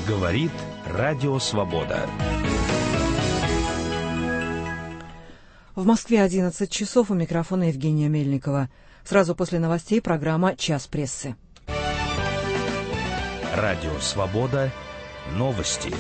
Говорит Радио Свобода. В Москве 11 часов, у микрофона Евгения Мельникова. Сразу после новостей программа «Час прессы». Радио Свобода. Новости.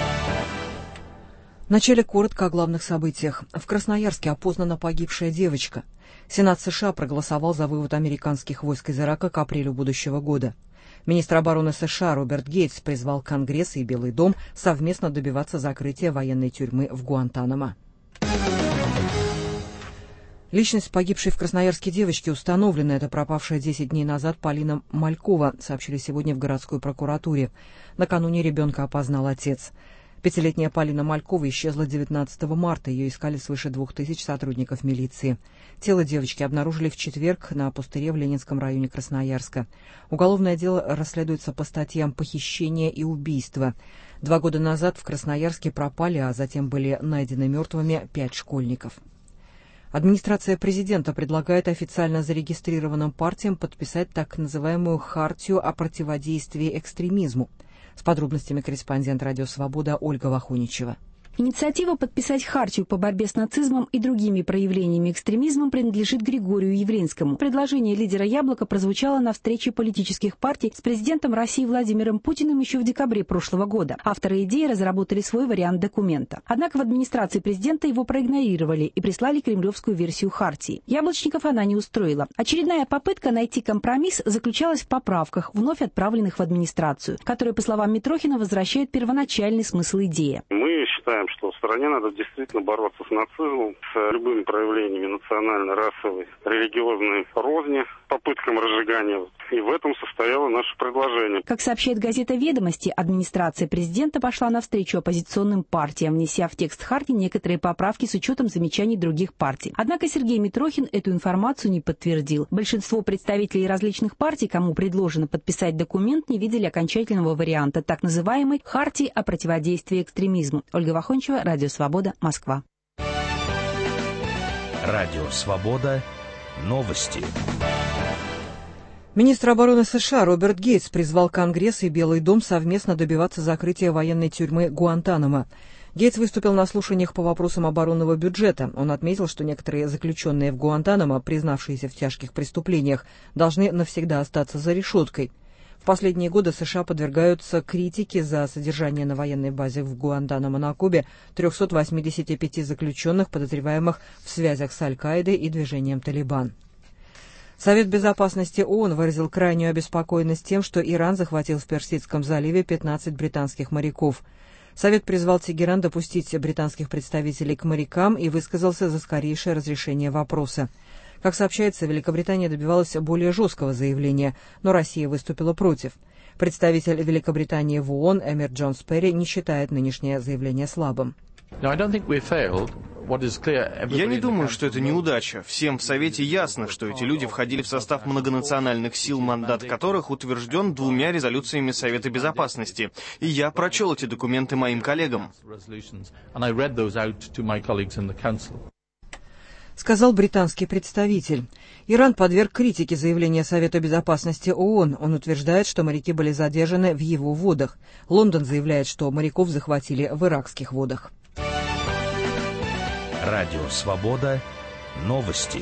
Вначале коротко о главных событиях. В Красноярске опознана погибшая девочка. Сенат США проголосовал за вывод американских войск из Ирака к апрелю будущего года. Министр обороны США Роберт Гейтс призвал Конгресс и Белый дом совместно добиваться закрытия военной тюрьмы в Гуантанамо. Личность погибшей в Красноярске девочки установлена. Это пропавшая 10 дней назад Полина Малькова, сообщили сегодня в городской прокуратуре. Накануне ребенка опознал отец. Пятилетняя Полина Малькова исчезла 19 марта. Ее искали свыше 2000 сотрудников милиции. Тело девочки обнаружили в четверг на пустыре в Ленинском районе Красноярска. Уголовное дело расследуется по статьям похищения и убийства. 2 года назад в Красноярске пропали, а затем были найдены мертвыми 5 школьников. Администрация президента предлагает официально зарегистрированным партиям подписать так называемую «Хартию о противодействии экстремизму». С подробностями корреспондент «Радио Свобода» Ольга Вахуничева. Инициатива подписать хартию по борьбе с нацизмом и другими проявлениями экстремизма принадлежит Григорию Явлинскому. Предложение лидера «Яблока» прозвучало на встрече политических партий с президентом России Владимиром Путиным еще в декабре прошлого года. Авторы идеи разработали свой вариант документа. Однако в администрации президента его проигнорировали и прислали кремлевскую версию хартии. Яблочников она не устроила. Очередная попытка найти компромисс заключалась в поправках, вновь отправленных в администрацию, которые, по словам Митрохина, возвращают первоначальный смысл идеи. Мы считаем, что в стране надо действительно бороться с нацизмом, с любыми проявлениями национальной, расовой, религиозной розни, попыткам разжигания. И в этом состояло наше предложение. Как сообщает газета «Ведомости», администрация президента пошла навстречу оппозиционным партиям, внеся в текст хартии некоторые поправки с учетом замечаний других партий. Однако Сергей Митрохин эту информацию не подтвердил. Большинство представителей различных партий, кому предложено подписать документ, не видели окончательного варианта так называемой «Хартии о противодействии экстремизму». Ольга Вахуничева, Радио Свобода, Москва. Радио Свобода. Новости. Министр обороны США Роберт Гейтс призвал Конгресс и Белый дом совместно добиваться закрытия военной тюрьмы Гуантанамо. Гейтс выступил на слушаниях по вопросам оборонного бюджета. Он отметил, что некоторые заключенные в Гуантанамо, признавшиеся в тяжких преступлениях, должны навсегда остаться за решеткой. В последние годы США подвергаются критике за содержание на военной базе в Гуантанамо на Кубе 385 заключенных, подозреваемых в связях с Аль-Каидой и движением «Талибан». Совет безопасности ООН выразил крайнюю обеспокоенность тем, что Иран захватил в Персидском заливе 15 британских моряков. Совет призвал Тегеран допустить британских представителей к морякам и высказался за скорейшее разрешение вопроса. Как сообщается, Великобритания добивалась более жесткого заявления, но Россия выступила против. Представитель Великобритании в ООН Эмир Джонс Перри не считает нынешнее заявление слабым. Я не думаю, что это неудача. Всем в Совете ясно, что эти люди входили в состав многонациональных сил, мандат которых утвержден 2 резолюциями Совета Безопасности. И я прочел эти документы моим коллегам. Сказал британский представитель. Иран подверг критике заявления Совета Безопасности ООН. Он утверждает, что моряки были задержаны в его водах. Лондон заявляет, что моряков захватили в иракских водах. Радио Свобода. Новости.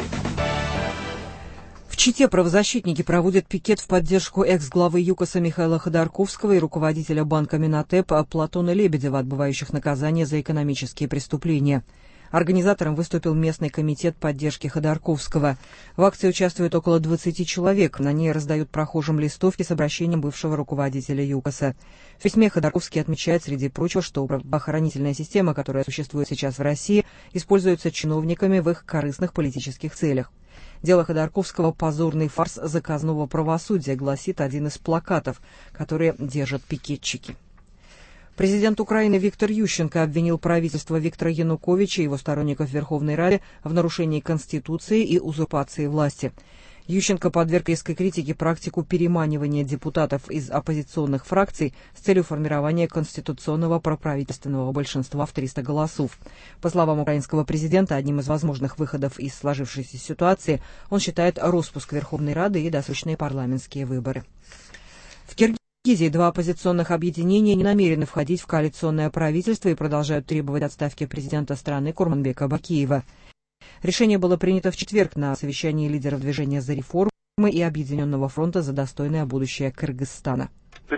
В Чите правозащитники проводят пикет в поддержку экс-главы ЮКОСа Михаила Ходорковского и руководителя банка Минотеп Платона Лебедева, отбывающих наказание за экономические преступления. Организатором выступил местный комитет поддержки Ходорковского. В акции участвует около 20 человек. На ней раздают прохожим листовки с обращением бывшего руководителя ЮКОСа. В письме Ходорковский отмечает, среди прочего, что правоохранительная система, которая существует сейчас в России, используется чиновниками в их корыстных политических целях. Дело Ходорковского «Позорный фарс заказного правосудия», гласит один из плакатов, которые держат пикетчики. Президент Украины Виктор Ющенко обвинил правительство Виктора Януковича и его сторонников в Верховной Раде в нарушении Конституции и узурпации власти. Ющенко подверг резкой критике практику переманивания депутатов из оппозиционных фракций с целью формирования конституционного проправительственного большинства в 300 голосов. По словам украинского президента, одним из возможных выходов из сложившейся ситуации он считает распуск Верховной Рады и досрочные парламентские выборы. В Киргизии Киргизии два оппозиционных объединения не намерены входить в коалиционное правительство и продолжают требовать отставки президента страны Курманбека Бакиева. Решение было принято в четверг на совещании лидеров движения «За реформы» и Объединенного фронта за достойное будущее Кыргызстана.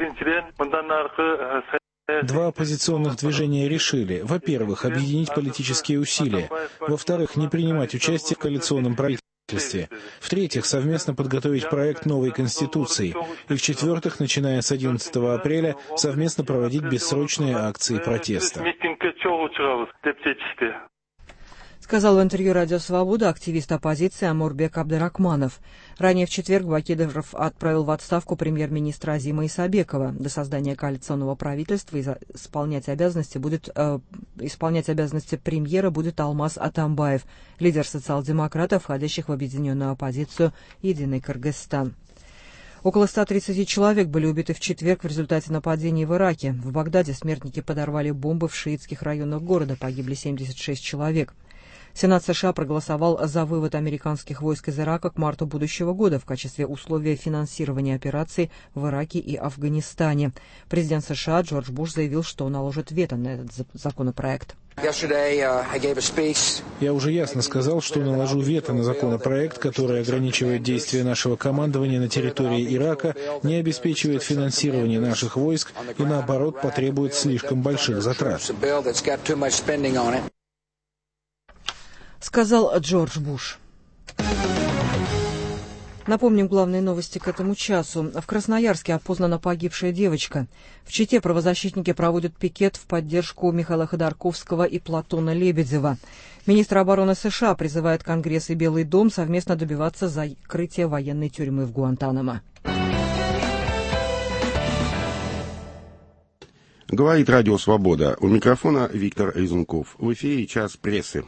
Два оппозиционных движения решили, во-первых, объединить политические усилия, во-вторых, не принимать участие в коалиционном правительстве, в-третьих, совместно подготовить проект новой Конституции, и в-четвертых, начиная с 11 апреля, совместно проводить бессрочные акции протеста. Сказал в интервью «Радио Свобода» активист оппозиции Амурбек Абдырахманов. Ранее в четверг Бакидов отправил в отставку премьер-министра Азима Исабекова. До создания коалиционного правительства исполнять обязанности премьера будет Алмаз Атамбаев, лидер социал-демократов, входящих в объединенную оппозицию «Единый Кыргызстан». Около 130 человек были убиты в четверг в результате нападений в Ираке. В Багдаде смертники подорвали бомбы в шиитских районах города, погибли 76 человек. Сенат США проголосовал за вывод американских войск из Ирака к марту будущего года в качестве условия финансирования операций в Ираке и Афганистане. Президент США Джордж Буш заявил, что наложит вето на этот законопроект. Я уже ясно сказал, что наложу вето на законопроект, который ограничивает действия нашего командования на территории Ирака, не обеспечивает финансирование наших войск и, наоборот, потребует слишком больших затрат. Сказал Джордж Буш. Напомним главные новости к этому часу. В Красноярске опознана погибшая девочка. В Чите правозащитники проводят пикет в поддержку Михаила Ходорковского и Платона Лебедева. Министр обороны США призывает Конгресс и Белый дом совместно добиваться закрытия военной тюрьмы в Гуантанамо. Говорит Радио Свобода. У микрофона Виктор Резунков. В эфире «Час прессы».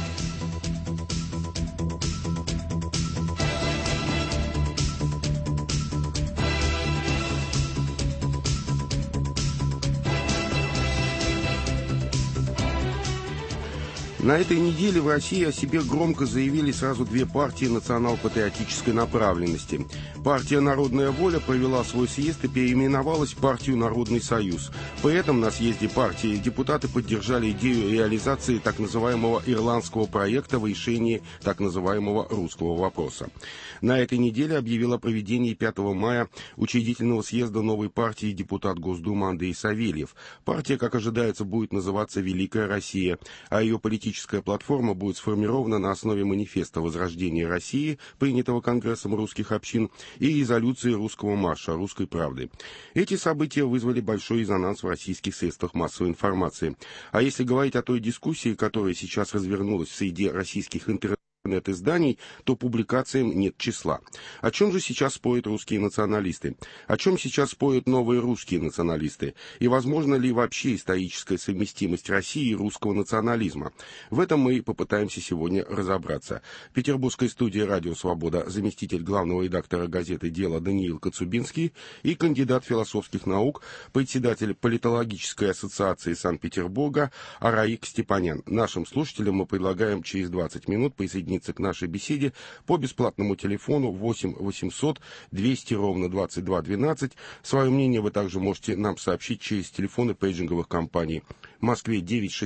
На этой неделе в России о себе громко заявили сразу две партии национал-патриотической направленности. Партия «Народная воля» провела свой съезд и переименовалась в партию «Народный союз». При этом на съезде партии депутаты поддержали идею реализации так называемого ирландского проекта в решении так называемого русского вопроса. На этой неделе объявил о проведении 5 мая учредительного съезда новой партии депутат Госдумы Андрей Савельев. Партия, как ожидается, будет называться «Великая Россия», а ее политическая платформа будет сформирована на основе манифеста возрождения России, принятого Конгрессом русских общин, и резолюции русского марша «Русской правды». Эти события вызвали большой резонанс в российских средствах массовой информации. А если говорить о той дискуссии, которая сейчас развернулась в среде российских интернет-изданий, то публикациям нет числа. О чем же сейчас спорят русские националисты? О чем сейчас спорят новые русские националисты? И возможно ли вообще историческая совместимость России и русского национализма? В этом мы попытаемся сегодня разобраться. В петербургской студии «Радио Свобода» заместитель главного редактора газеты «Дело» Даниил Коцубинский и кандидат философских наук, председатель политологической ассоциации Санкт-Петербурга Араик Степанян. Нашим слушателям мы предлагаем через 20 минут присоединиться к нашей беседе по бесплатному телефону 8 800 200 ровно 22 12. Свое мнение вы также можете нам сообщить через телефоны пейджинговых компаний. В Москве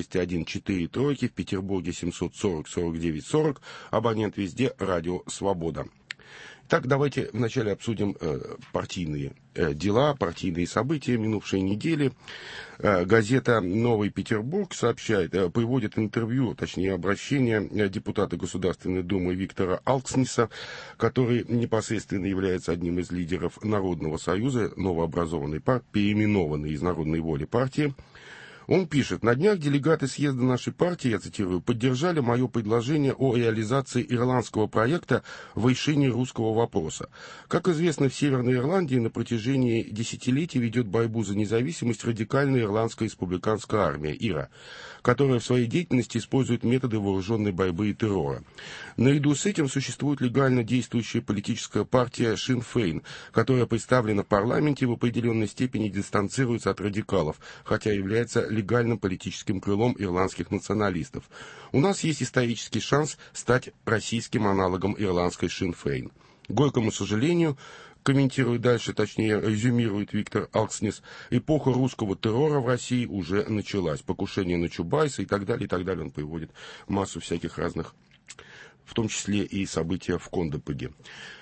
96143, в Петербурге 740 49 40, абонент везде «Радио Свобода». Так, давайте вначале обсудим партийные дела, партийные события минувшей недели. Газета «Новый Петербург» сообщает, приводит интервью, точнее обращение депутата Государственной Думы Виктора Алкснеса, который непосредственно является одним из лидеров Народного союза, новообразованной партии, переименованной из Народной воли партии. Он пишет: «На днях делегаты съезда нашей партии, я цитирую, поддержали мое предложение о реализации ирландского проекта в решении русского вопроса. Как известно, в Северной Ирландии на протяжении десятилетий ведет борьбу за независимость радикальная ирландская республиканская армия, ИРА, которая в своей деятельности использует методы вооруженной борьбы и террора. Наряду с этим существует легально действующая политическая партия Шин Фейн, которая представлена в парламенте и в определенной степени дистанцируется от радикалов, хотя является легальным политическим крылом ирландских националистов. У нас есть исторический шанс стать российским аналогом ирландской Шин Фейн. К горькому сожалению, Комментирует дальше, точнее, резюмирует Виктор Алкснис, эпоха русского террора в России уже началась. Покушение на Чубайса и так далее, и так далее. Он приводит массу всяких разных, в том числе и события в Кондопеге.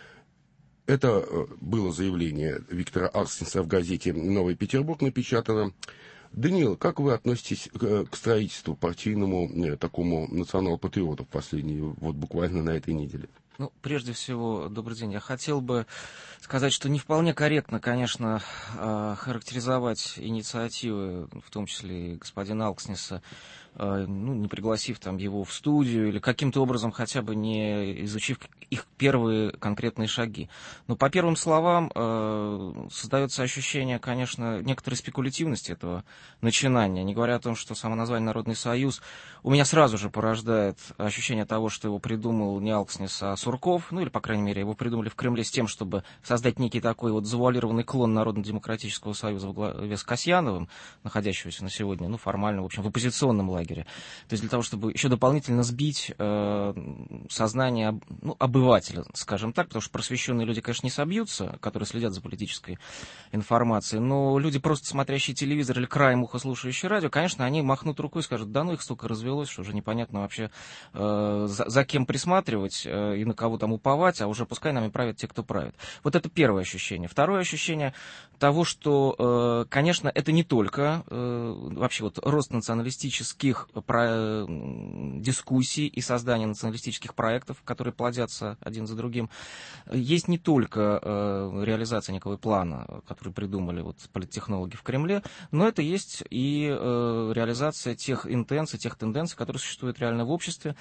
Это было заявление Виктора Алксниса в газете «Новый Петербург» напечатано. Даниил, как вы относитесь к строительству партийному такому национал-патриотов последние, вот буквально на этой неделе? Ну, прежде всего, добрый день. Я хотел бы сказать, что не вполне корректно, конечно, характеризовать инициативы, в том числе и господина Алкснеса, не пригласив там его в студию или каким-то образом хотя бы не изучив их первые конкретные шаги. Но по первым словам создается ощущение, конечно, некоторой спекулятивности этого начинания. Не говоря о том, что само название «Народный союз» у меня сразу же порождает ощущение того, что его придумал не Алкснес, а Сурков, или, по крайней мере, его придумали в Кремле с тем, чтобы создать некий такой вот завуалированный клон Народно-демократического союза во главе с Касьяновым, находящегося на сегодня, формально, в общем, в оппозиционном лагере. То есть для того, чтобы еще дополнительно сбить сознание обывателя, скажем так, потому что просвещенные люди, конечно, не собьются, которые следят за политической информацией, но люди, просто смотрящие телевизор или краем уха слушающие радио, конечно, они махнут рукой и скажут, да ну их столько развелось, что уже непонятно вообще за кем присматривать и на кого там уповать, а уже пускай нами правят те, кто правит. Вот это первое ощущение. Второе ощущение того, что, конечно, это не только вообще вот рост националистических дискуссий и создание националистических проектов, которые плодятся один за другим. Есть не только реализация некого плана, который придумали политтехнологи в Кремле, но это есть и реализация тех интенций, тех тенденций, которые существуют реально в обществе,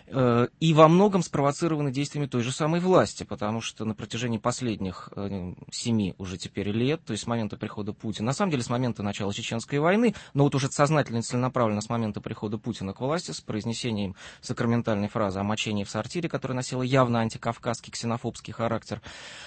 и во многом спровоцированы действиями той же самой власти, потому что на протяжении последних 7 уже теперь лет, то есть с момента прихода Путина, на самом деле с момента начала Чеченской войны, но вот уже сознательно и целенаправленно с момента прихода Путина к власти, с произнесением сакраментальной фразы о мочении в сортире, которая носила явно антикавказский, ксенофобский характер,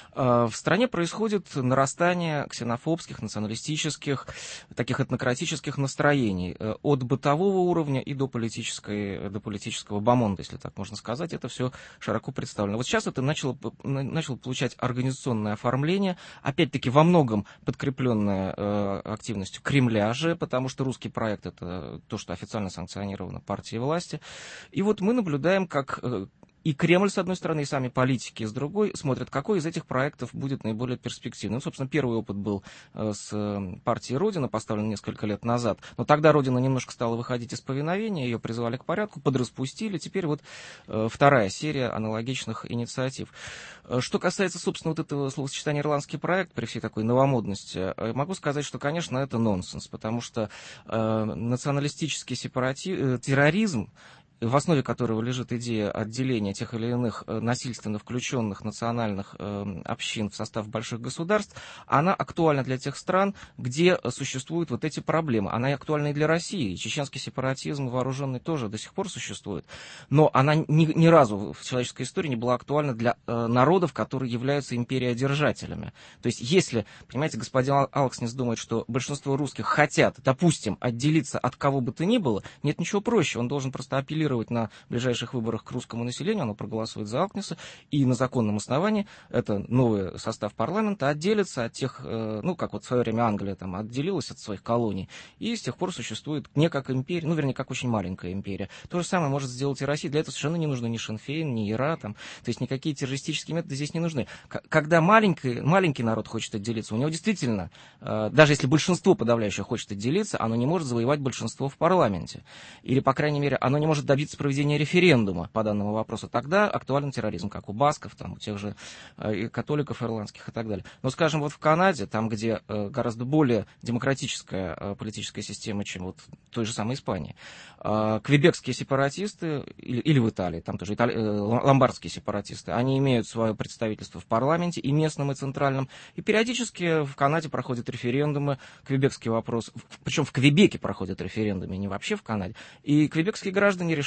в стране происходит нарастание ксенофобских, националистических, таких этнократических настроений от бытового уровня и до политического бомонда, если так можно сказать. Это все широко представлено. Вот сейчас это начало получать организационное оформление, опять-таки во многом подкрепленное активностью Кремля же, потому что русский проект — это то, что официально санкционировано партией власти. И вот мы наблюдаем, как и Кремль, с одной стороны, и сами политики, с другой, смотрят, какой из этих проектов будет наиболее перспективным. Собственно, первый опыт был с партией «Родина», поставлен несколько лет назад. Но тогда «Родина» немножко стала выходить из повиновения, ее призвали к порядку, подраспустили. Теперь вот вторая серия аналогичных инициатив. Что касается, собственно, вот этого словосочетания «ирландский проект», при всей такой новомодности, могу сказать, что, конечно, это нонсенс, потому что националистический терроризм, в основе которого лежит идея отделения тех или иных насильственно включенных национальных общин в состав больших государств, она актуальна для тех стран, где существуют вот эти проблемы. Она и актуальна и для России. Чеченский сепаратизм вооруженный тоже до сих пор существует. Но она ни разу в человеческой истории не была актуальна для народов, которые являются империодержателями. То есть если, понимаете, господин Алкснис думает, что большинство русских хотят, допустим, отделиться от кого бы то ни было, нет ничего проще. Он должен просто апеллировать на ближайших выборах к русскому населению, оно проголосует за Алкснеса, и на законном основании это новый состав парламента отделится от тех, как вот в свое время Англия там отделилась от своих колоний, и с тех пор существует не как империя, вернее, как очень маленькая империя. То же самое может сделать и Россия. Для этого совершенно не нужно ни Шин Фейн, ни ИРА, то есть никакие террористические методы здесь не нужны. Когда маленький народ хочет отделиться, у него действительно, даже если большинство подавляющее хочет отделиться, оно не может завоевать большинство в парламенте. Или, по крайней мере, оно не может добиться проведения референдума по данному вопросу. Тогда актуален терроризм, как у басков, у тех же католиков ирландских и так далее. Но, скажем, вот в Канаде, там, где гораздо более демократическая политическая система, чем вот в той же самой Испании, квебекские сепаратисты, или в Италии, там тоже ломбардские сепаратисты, они имеют свое представительство в парламенте, и местном, и центральном, и периодически в Канаде проходят референдумы, квебекский вопрос, причем в Квебеке проходят референдумы, не вообще в Канаде, и квебекские граждане решают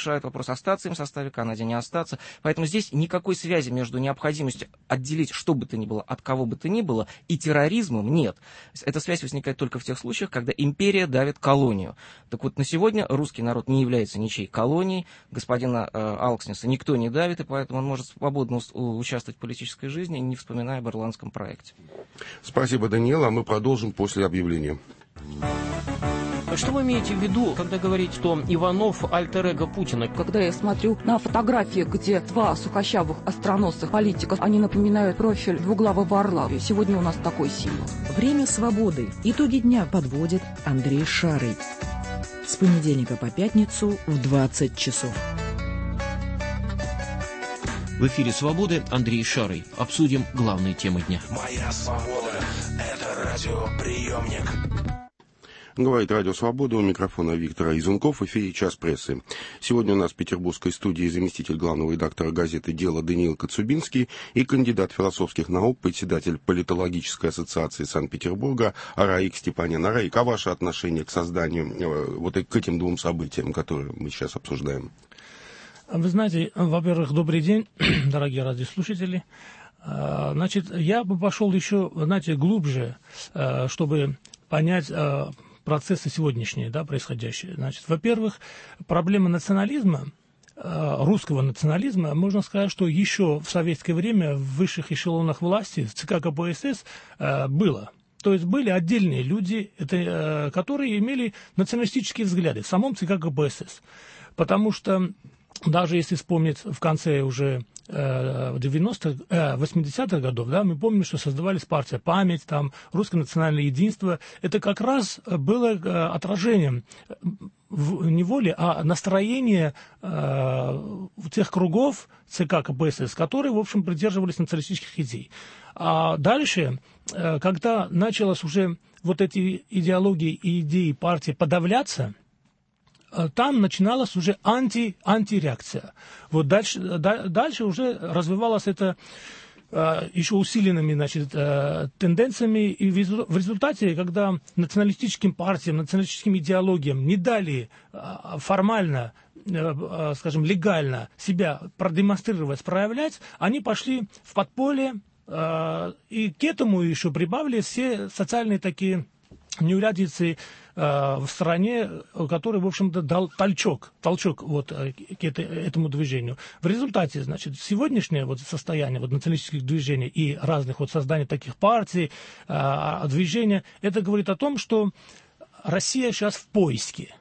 решают вопрос, остаться им в составе Канады, не остаться. Поэтому здесь никакой связи между необходимостью отделить что бы то ни было от кого бы то ни было и терроризмом нет. Эта связь возникает только в тех случаях, когда империя давит колонию. Так вот, на сегодня русский народ не является ничьей колонией, господина Алкснеса никто не давит, и поэтому он может свободно участвовать в политической жизни, не вспоминая об ирландском проекте. Спасибо, Даниил, а мы продолжим после объявления. Что вы имеете в виду, когда говорите, что Иванов альтер-эго Путина? Когда я смотрю на фотографии, где два сухощавых остроносых политика, они напоминают профиль двуглавого орла. И сегодня у нас такой символ. Время свободы. Итоги дня подводит Андрей Шарый. С понедельника по пятницу в 20 часов. В эфире «Свободы» Андрей Шарый. Обсудим главные темы дня. Моя свобода – это радиоприемник. Говорит Радио Свобода, у микрофона Виктор Изунков, в эфире «Час прессы». Сегодня у нас в петербургской студии заместитель главного редактора газеты «Дело» Даниил Коцубинский и кандидат философских наук, председатель Политологической ассоциации Санкт-Петербурга Араик Степанин. Араик, а ваше отношение к созданию, вот к этим двум событиям, которые мы сейчас обсуждаем? Вы знаете, во-первых, добрый день, дорогие радиослушатели. Значит, я бы пошел еще, знаете, глубже, чтобы понять процессы сегодняшние, да, происходящие. Значит, во-первых, проблема национализма, русского национализма, можно сказать, что еще в советское время в высших эшелонах власти, в ЦК КПСС, было. То есть были отдельные люди, которые имели националистические взгляды в самом ЦК КПСС. Потому что даже если вспомнить в конце уже 80-х годов, да, мы помним, что создавались партия «Память», там, «Русское национальное единство». Это как раз было отражением не воли, а настроения тех кругов ЦК КПСС, которые, в общем, придерживались националистических идей. А дальше, когда началось уже вот эти идеологии и идеи партии подавляться, там начиналась уже антиреакция. Вот дальше уже развивалось это еще усиленными, значит, тенденциями. И в результате, когда националистическим партиям, националистическим идеологиям не дали формально, скажем, легально себя продемонстрировать, проявлять, они пошли в подполье. И к этому еще прибавили все социальные такие неурядицы в стране, который, в общем-то, дал толчок вот к этому движению. В результате, значит, сегодняшнее вот состояние вот националистических движений и разных вот созданий таких партий, движения, это говорит о том, что Россия сейчас в поиске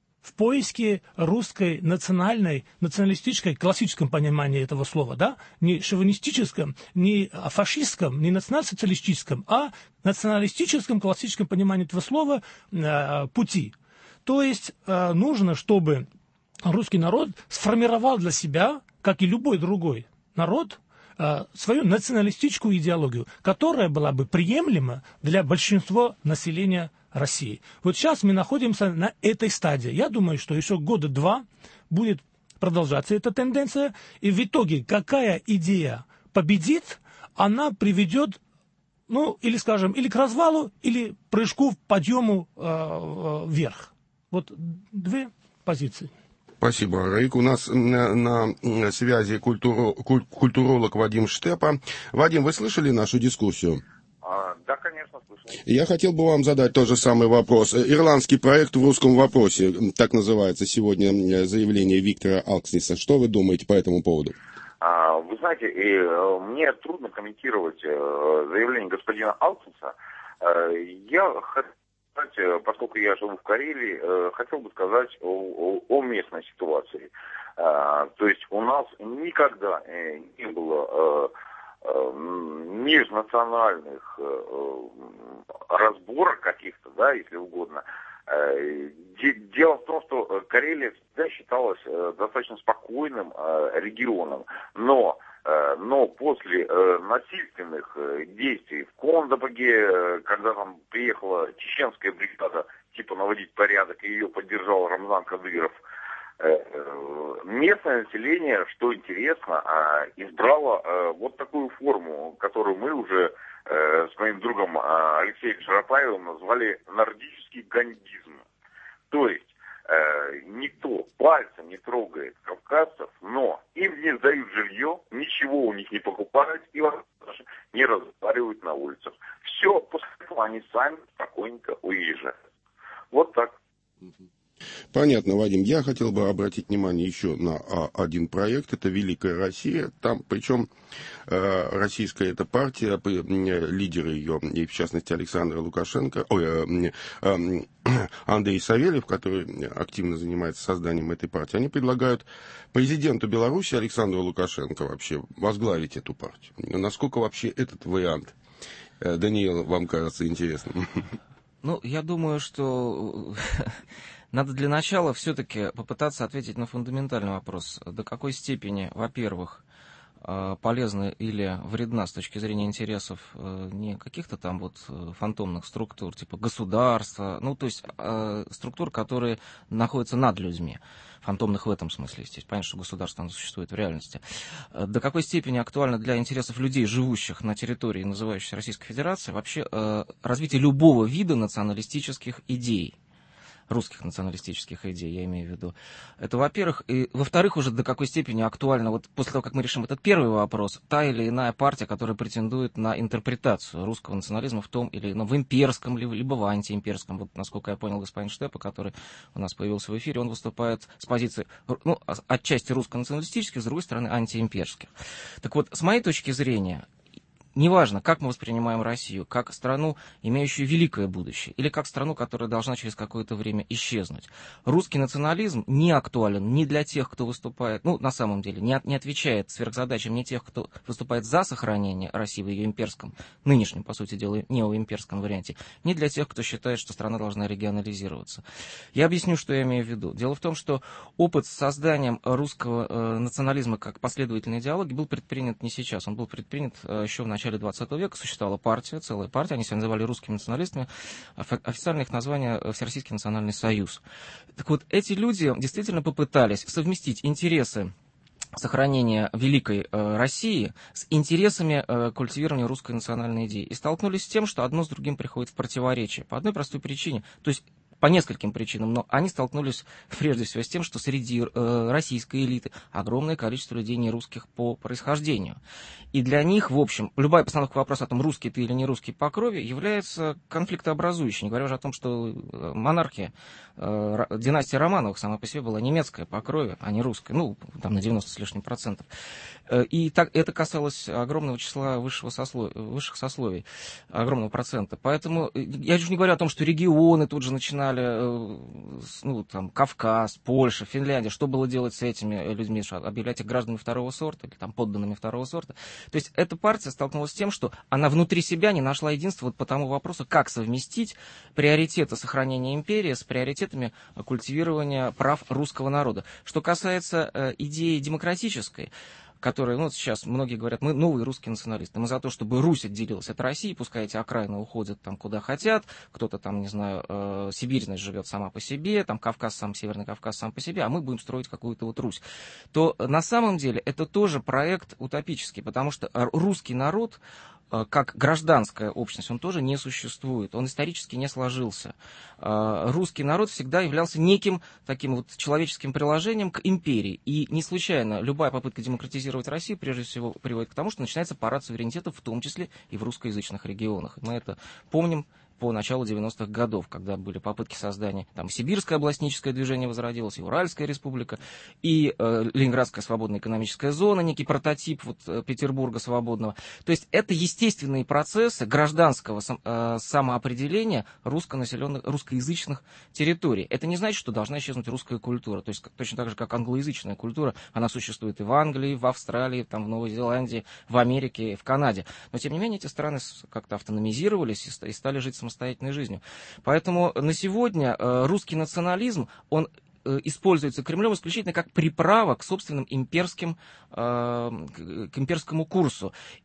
русской националистической, классическом понимании этого слова, да, не шовинистическом, не фашистском, не национал-социалистическом, а националистическом, классическом понимании этого слова пути. То есть нужно, чтобы русский народ сформировал для себя, как и любой другой народ, свою националистическую идеологию, которая была бы приемлема для большинства населения России. Вот сейчас мы находимся на этой стадии. Я думаю, что еще года два будет продолжаться эта тенденция, и в итоге какая идея победит, она приведет, ну, или, скажем, или к развалу, или прыжку в подъему вверх. Вот две позиции. Спасибо, Раик. У нас на связи культуролог Вадим Штепа. Вадим, вы слышали нашу дискуссию? Да, конечно, слышал. Я хотел бы вам задать тот же самый вопрос. Ирландский проект в русском вопросе, так называется сегодня заявление Виктора Алкснеса. Что вы думаете по этому поводу? Вы знаете, мне трудно комментировать заявление господина Алкснеса. Поскольку я живу в Карелии, хотел бы сказать о местной ситуации. То есть у нас никогда не было межнациональных разборок каких-то, да, если угодно. Дело в том, что Карелия всегда считалась достаточно спокойным регионом, но после насильственных действий в Кондопоге, когда там приехала чеченская бригада, типа наводить порядок, и ее поддержал Рамзан Кадыров, местное население, что интересно, избрало вот такую форму, которую мы уже с моим другом Алексеем Шарапаевым назвали нордический гандизм. То есть никто пальцем не трогает кавказцев, но им не сдают жилье, ничего у них не покупают и даже не разговаривают на улицах. Все, после этого они сами спокойненько уезжают. Вот так. Понятно, Вадим. Я хотел бы обратить внимание еще на один проект. Это «Великая Россия». Там, причем, российская эта партия, лидеры ее, и в частности Александр Лукашенко, Андрей Савельев, который активно занимается созданием этой партии, они предлагают президенту Беларуси Александру Лукашенко вообще возглавить эту партию. Насколько вообще этот вариант, Даниил, вам кажется интересным? Ну, я думаю, что надо для начала все-таки попытаться ответить на фундаментальный вопрос. До какой степени, во-первых, полезна или вредна с точки зрения интересов не каких-то там вот фантомных структур, типа государства, ну, то есть структур, которые находятся над людьми. Фантомных в этом смысле, естественно. Понятно, что государство оно существует в реальности. До какой степени актуально для интересов людей, живущих на территории, называющейся Российской Федерацией, вообще развитие любого вида националистических идей? Русских националистических идей, я имею в виду. Это, во-первых. И, во-вторых, уже до какой степени актуально, вот после того, как мы решим этот первый вопрос, та или иная партия, которая претендует на интерпретацию русского национализма в том или ином, в имперском, либо в антиимперском. Вот, насколько я понял, господин Штепа, который у нас появился в эфире, он выступает с позиции, ну, отчасти русско-националистических, с другой стороны, антиимперских. Так вот, с моей точки зрения, неважно, как мы воспринимаем Россию, как страну, имеющую великое будущее, или как страну, которая должна через какое-то время исчезнуть. Русский национализм не актуален ни для тех, кто выступает, ну, на самом деле, не отвечает сверхзадачам ни тех, кто выступает за сохранение России в ее имперском, нынешнем, по сути дела, неоимперском варианте, ни для тех, кто считает, что страна должна регионализироваться. Я объясню, что я имею в виду. Дело в том, что опыт с созданием русского национализма как последовательной идеологии был предпринят не сейчас, он был предпринят еще в начале 20 века. Существовала партия, целая партия, они себя называли русскими националистами, официально их название Всероссийский национальный союз. Так вот, эти люди действительно попытались совместить интересы сохранения великой России с интересами культивирования русской национальной идеи. И столкнулись с тем, что одно с другим приходит в противоречие. По одной простой причине. То есть по нескольким причинам, но они столкнулись прежде всего с тем, что среди российской элиты огромное количество людей нерусских по происхождению. И для них, в общем, любая постановка вопроса о том, русский ты или не русский по крови, является конфликтообразующей. Не говоря уже о том, что монархия, династия Романовых сама по себе была немецкая по крови, а не русская, ну, там на 90 с лишним процентов. И так, это касалось огромного числа высших сословий, огромного процента. Поэтому я уже не говорю о том, что регионы тут же начинали, ну, там, Кавказ, Польша, Финляндия, что было делать с этими людьми, объявлять их гражданами второго сорта или там подданными второго сорта. То есть эта партия столкнулась с тем, что она внутри себя не нашла единства вот по тому вопросу, как совместить приоритеты сохранения империи с приоритетами культивирования прав русского народа. Что касается идеи демократической, которые, ну, сейчас многие говорят, мы новые русские националисты, мы за то, чтобы Русь отделилась от России, пускай эти окраины уходят там куда хотят, кто-то там, не знаю, Сибирь, значит, живет сама по себе, там Кавказ сам, Северный Кавказ сам по себе, а мы будем строить какую-то вот Русь. То на самом деле это тоже проект утопический, потому что русский народ, как гражданская общность, он тоже не существует, он исторически не сложился. Русский народ всегда являлся неким таким вот человеческим приложением к империи. И не случайно любая попытка демократизировать Россию, прежде всего, приводит к тому, что начинается парад суверенитета, в том числе и в русскоязычных регионах. Мы это помним по началу 90-х годов, когда были попытки создания, там, Сибирское областническое движение возродилось, и Уральская республика, и Ленинградская свободная экономическая зона, некий прототип вот, Петербурга свободного. То есть это естественные процессы гражданского самоопределения русскоязычных территорий. Это не значит, что должна исчезнуть русская культура. То есть точно так же, как англоязычная культура, она существует и в Англии, в Австралии, там, в Новой Зеландии, в Америке, в Канаде. Но, тем не менее, эти страны как-то автономизировались и стали жить самостоятельной жизнью. Поэтому на сегодня русский национализм, он используется Кремлем исключительно как приправа к собственным к имперскому курсу. И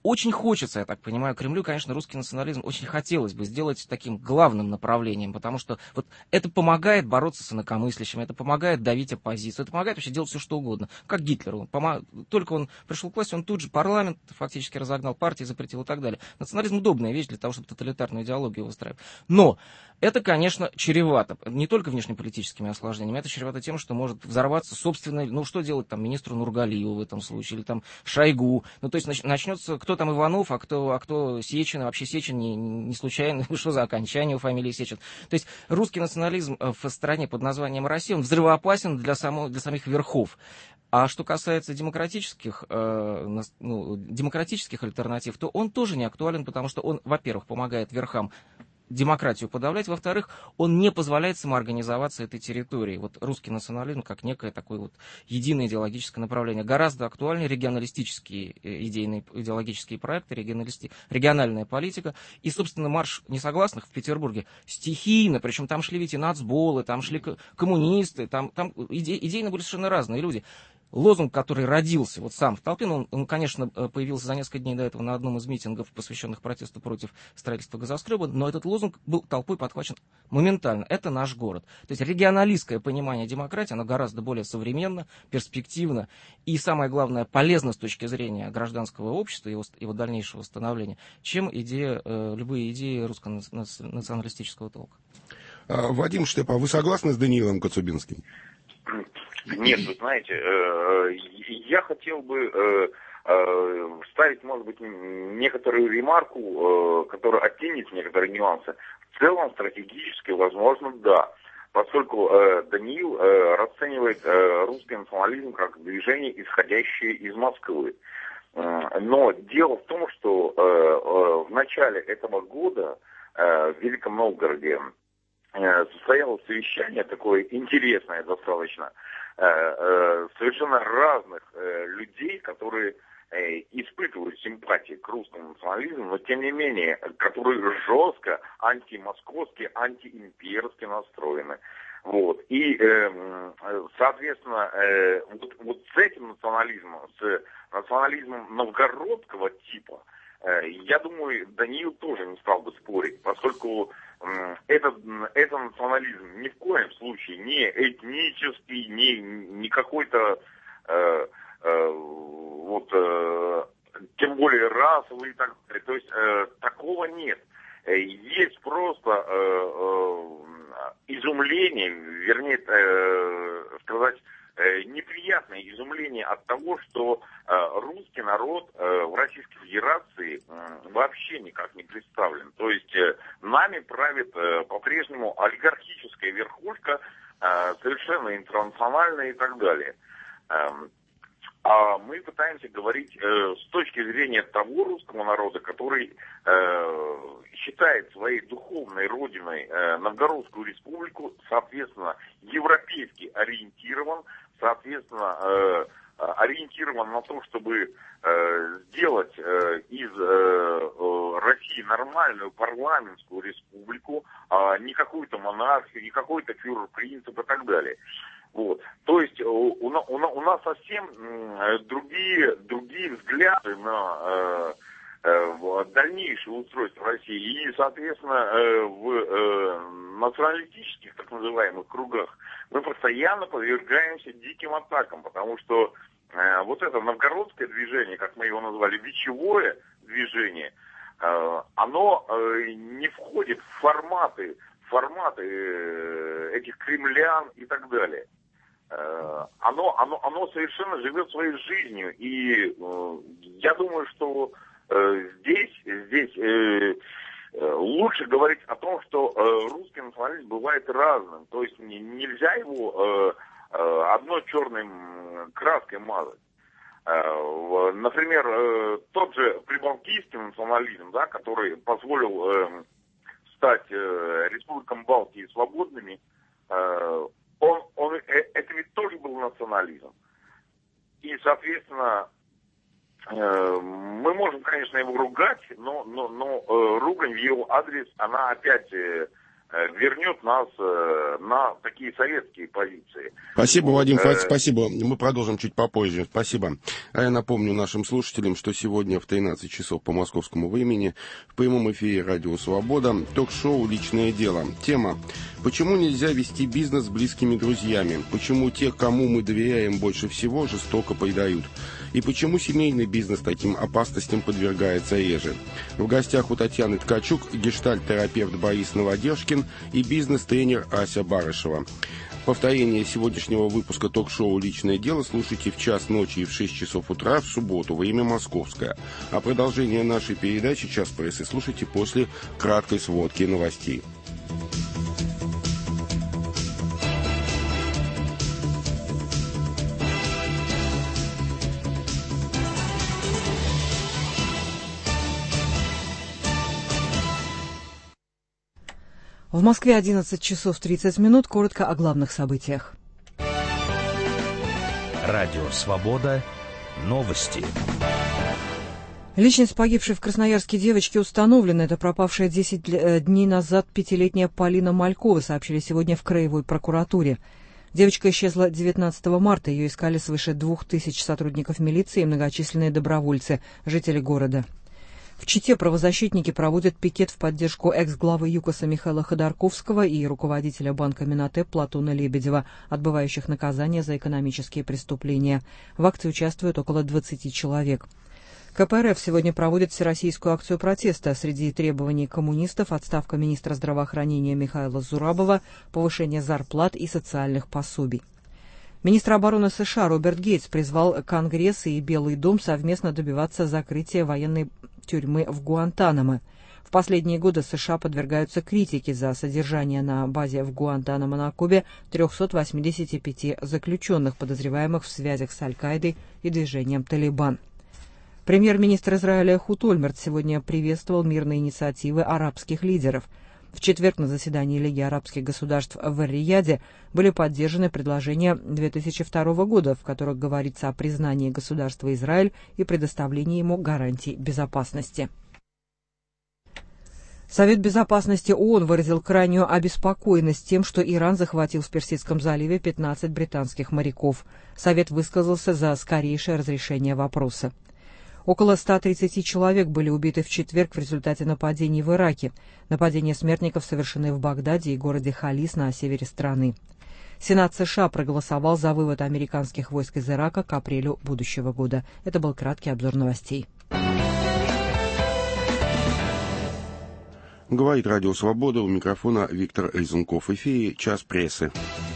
Очень хочется, я так понимаю, Кремлю, конечно, русский национализм очень хотелось бы сделать таким главным направлением, потому что вот это помогает бороться с инакомыслящими, это помогает давить оппозицию, это помогает вообще делать все, что угодно. Как Гитлеру. Только он пришел к власти, он тут же парламент фактически разогнал, партии запретил и так далее. Национализм удобная вещь для того, чтобы тоталитарную идеологию выстраивать. Но это, конечно, чревато. Не только внешнеполитическими осложнениями, это чревато тем, что может взорваться собственный, ну что делать там министру Нургалиеву в этом случае, или там Шойгу. Ну то есть начнется, кто там Иванов, а кто Сечин, и вообще Сечин не случайно, что за окончание у фамилии Сечин. То есть русский национализм в стране под названием Россия, он взрывоопасен для самих верхов. А что касается демократических альтернатив, то он тоже не актуален, потому что он, во-первых, помогает верхам демократию подавлять, во-вторых, он не позволяет самоорганизоваться этой территории. Вот русский национализм как некое такое вот единое идеологическое направление. Гораздо актуальнее регионалистические идеологические проекты, региональная политика. И, собственно, марш несогласных в Петербурге стихийно, причем там шли ведь и нацболы, там шли коммунисты, там идейно были совершенно разные люди. Лозунг, который родился вот сам в толпе, он, конечно, появился за несколько дней до этого на одном из митингов, посвященных протесту против строительства газоскреба, но этот лозунг был толпой подхвачен моментально. Это наш город. То есть регионалистское понимание демократии, оно гораздо более современно, перспективно и, самое главное, полезно с точки зрения гражданского общества и его дальнейшего становления, чем любые идеи русского националистического толка. Вадим Штеп, а вы согласны с Даниилом Коцубинским? Нет, вы знаете, я хотел бы вставить, может быть, некоторую ремарку, которая оттенит некоторые нюансы. В целом, стратегически, возможно, да. Поскольку Даниил расценивает русский национализм как движение, исходящее из Москвы. Но дело в том, что в начале этого года в Великом Новгороде состоялось совещание, такое интересное достаточно, совершенно разных людей, которые испытывают симпатии к русскому национализму, но тем не менее, которые жестко антимосковски, антиимперски настроены. Вот. И, соответственно, вот с этим национализмом, с национализмом новгородского типа, я думаю, Даниил тоже не стал бы спорить, поскольку этот национализм ни в коем случае не этнический, не какой-то тем более расовый и так далее. То есть такого нет. Есть просто изумление, вернее сказать, неприятное изумление от того, что русский народ в Российской Федерации вообще никак не представлен. То есть нами правит по-прежнему олигархическая верхушка, совершенно интернациональная и так далее. А мы пытаемся говорить с точки зрения того русского народа, который считает своей духовной родиной Новгородскую республику, соответственно, европейски ориентирован, соответственно, ориентирован на то, чтобы сделать из России нормальную парламентскую республику, а не какую-то монархию, не какой-то фюрер-принцип и так далее. Вот. То есть у нас совсем другие взгляды на дальнейшее устройство России. И, соответственно, в националистических, так называемых, кругах мы постоянно подвергаемся диким атакам, потому что вот это новгородское движение, как мы его назвали, вечевое движение, оно не входит в форматы этих кремлян и так далее. Оно совершенно живет своей жизнью. И я думаю, что здесь лучше говорить о том, что русский национализм бывает разным. То есть нельзя его одной черной краской мазать. Например, тот же прибалтийский национализм, да, который позволил стать республикам Балтии свободными, это ведь тоже был национализм. И, соответственно, мы можем, конечно, его ругать, но ругань в его адрес, она опять вернет нас на такие советские позиции. Спасибо, Вадим, спасибо. Мы продолжим чуть попозже. Спасибо. А я напомню нашим слушателям, что сегодня в 13 часов по московскому времени в прямом эфире «Радио Свобода» ток-шоу «Личное дело». Тема: почему нельзя вести бизнес с близкими друзьями? Почему тех, кому мы доверяем больше всего, жестоко предают? И почему семейный бизнес таким опасностям подвергается реже? В гостях у Татьяны Ткачук гештальт-терапевт Борис Новодержкин и бизнес-тренер Ася Барышева. Повторение сегодняшнего выпуска ток-шоу «Личное дело» слушайте в час ночи и в 6 часов утра в субботу, время московское. А продолжение нашей передачи «Час прессы» слушайте после краткой сводки новостей. В Москве 11 часов 30 минут. Коротко о главных событиях. Радио «Свобода». Новости. Личность погибшей в Красноярске девочки установлена. Это пропавшая 10 дней назад 5-летняя Полина Малькова, сообщили сегодня в Краевой прокуратуре. Девочка исчезла 19 марта. Ее искали свыше 2000 сотрудников милиции и многочисленные добровольцы, жители города. В Чите правозащитники проводят пикет в поддержку экс-главы ЮКОСа Михаила Ходорковского и руководителя банка Минатэп Платона Лебедева, отбывающих наказание за экономические преступления. В акции участвуют около 20 человек. КПРФ сегодня проводит всероссийскую акцию протеста. Среди требований коммунистов — отставка министра здравоохранения Михаила Зурабова, повышение зарплат и социальных пособий. Министр обороны США Роберт Гейтс призвал Конгресс и Белый дом совместно добиваться закрытия военной тюрьмы в Гуантанамо. В последние годы США подвергаются критике за содержание на базе в Гуантанамо на Кубе 385 заключенных, подозреваемых в связях с Аль-Каидой и движением «Талибан». Премьер-министр Израиля Эхуд Ольмерт сегодня приветствовал мирные инициативы арабских лидеров. В четверг на заседании Лиги арабских государств в Эр-Рияде были поддержаны предложения 2002 года, в которых говорится о признании государства Израиль и предоставлении ему гарантий безопасности. Совет безопасности ООН выразил крайнюю обеспокоенность тем, что Иран захватил в Персидском заливе 15 британских моряков. Совет высказался за скорейшее разрешение вопроса. Около 130 человек были убиты в четверг в результате нападений в Ираке. Нападения смертников совершены в Багдаде и городе Халис на севере страны. Сенат США проголосовал за вывод американских войск из Ирака к апрелю будущего года. Это был краткий обзор новостей. Говорит «Радио Свобода», у микрофона Виктор Резунков. В эфире «Час прессы».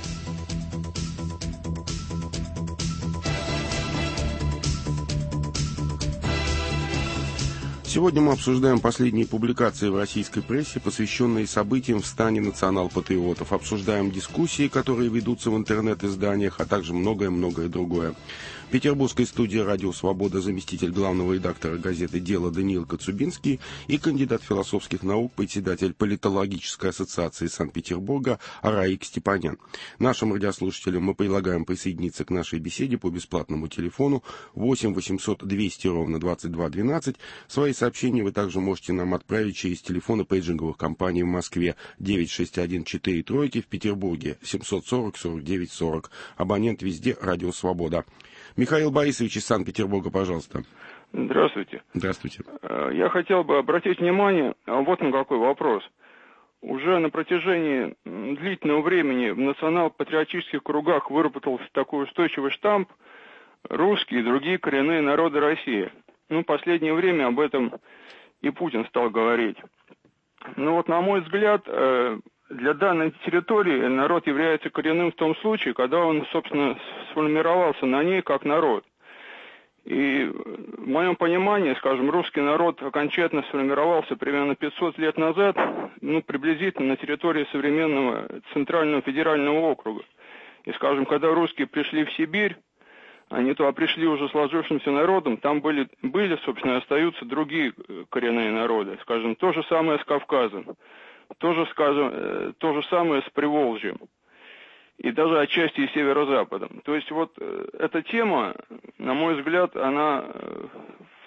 Сегодня мы обсуждаем последние публикации в российской прессе, посвященные событиям в стане национал-патриотов. Обсуждаем дискуссии, которые ведутся в интернет-изданиях, а также многое-многое другое. В петербургской студии «Радио Свобода» заместитель главного редактора газеты «Дело» Даниил Коцубинский и кандидат философских наук, председатель Политологической ассоциации Санкт-Петербурга Араик Степанян. Нашим радиослушателям мы предлагаем присоединиться к нашей беседе по бесплатному телефону 8 800 200 ровно 22 12. Свои сообщения вы также можете нам отправить через телефоны пейджинговых компаний в Москве 96143, в Петербурге 740 49 40. Абонент везде «Радио Свобода». Михаил Борисович из Санкт-Петербурга, пожалуйста. Здравствуйте. Здравствуйте. Я хотел бы обратить внимание вот на какой вопрос. Уже на протяжении длительного времени в национал-патриотических кругах выработался такой устойчивый штамп «русские и другие коренные народы России». В последнее время об этом и Путин стал говорить. На мой взгляд, для данной территории народ является коренным в том случае, когда он, собственно, сформировался на ней как народ. И в моем понимании, скажем, русский народ окончательно сформировался примерно 500 лет назад, приблизительно на территории современного Центрального федерального округа. И, скажем, когда русские пришли в Сибирь, они туда пришли уже сложившимся народом, там были, собственно, остаются другие коренные народы. Скажем, то же самое с Кавказом. То же самое с Приволжьем. И даже отчасти и Северо-Западом. То есть эта тема, на мой взгляд, она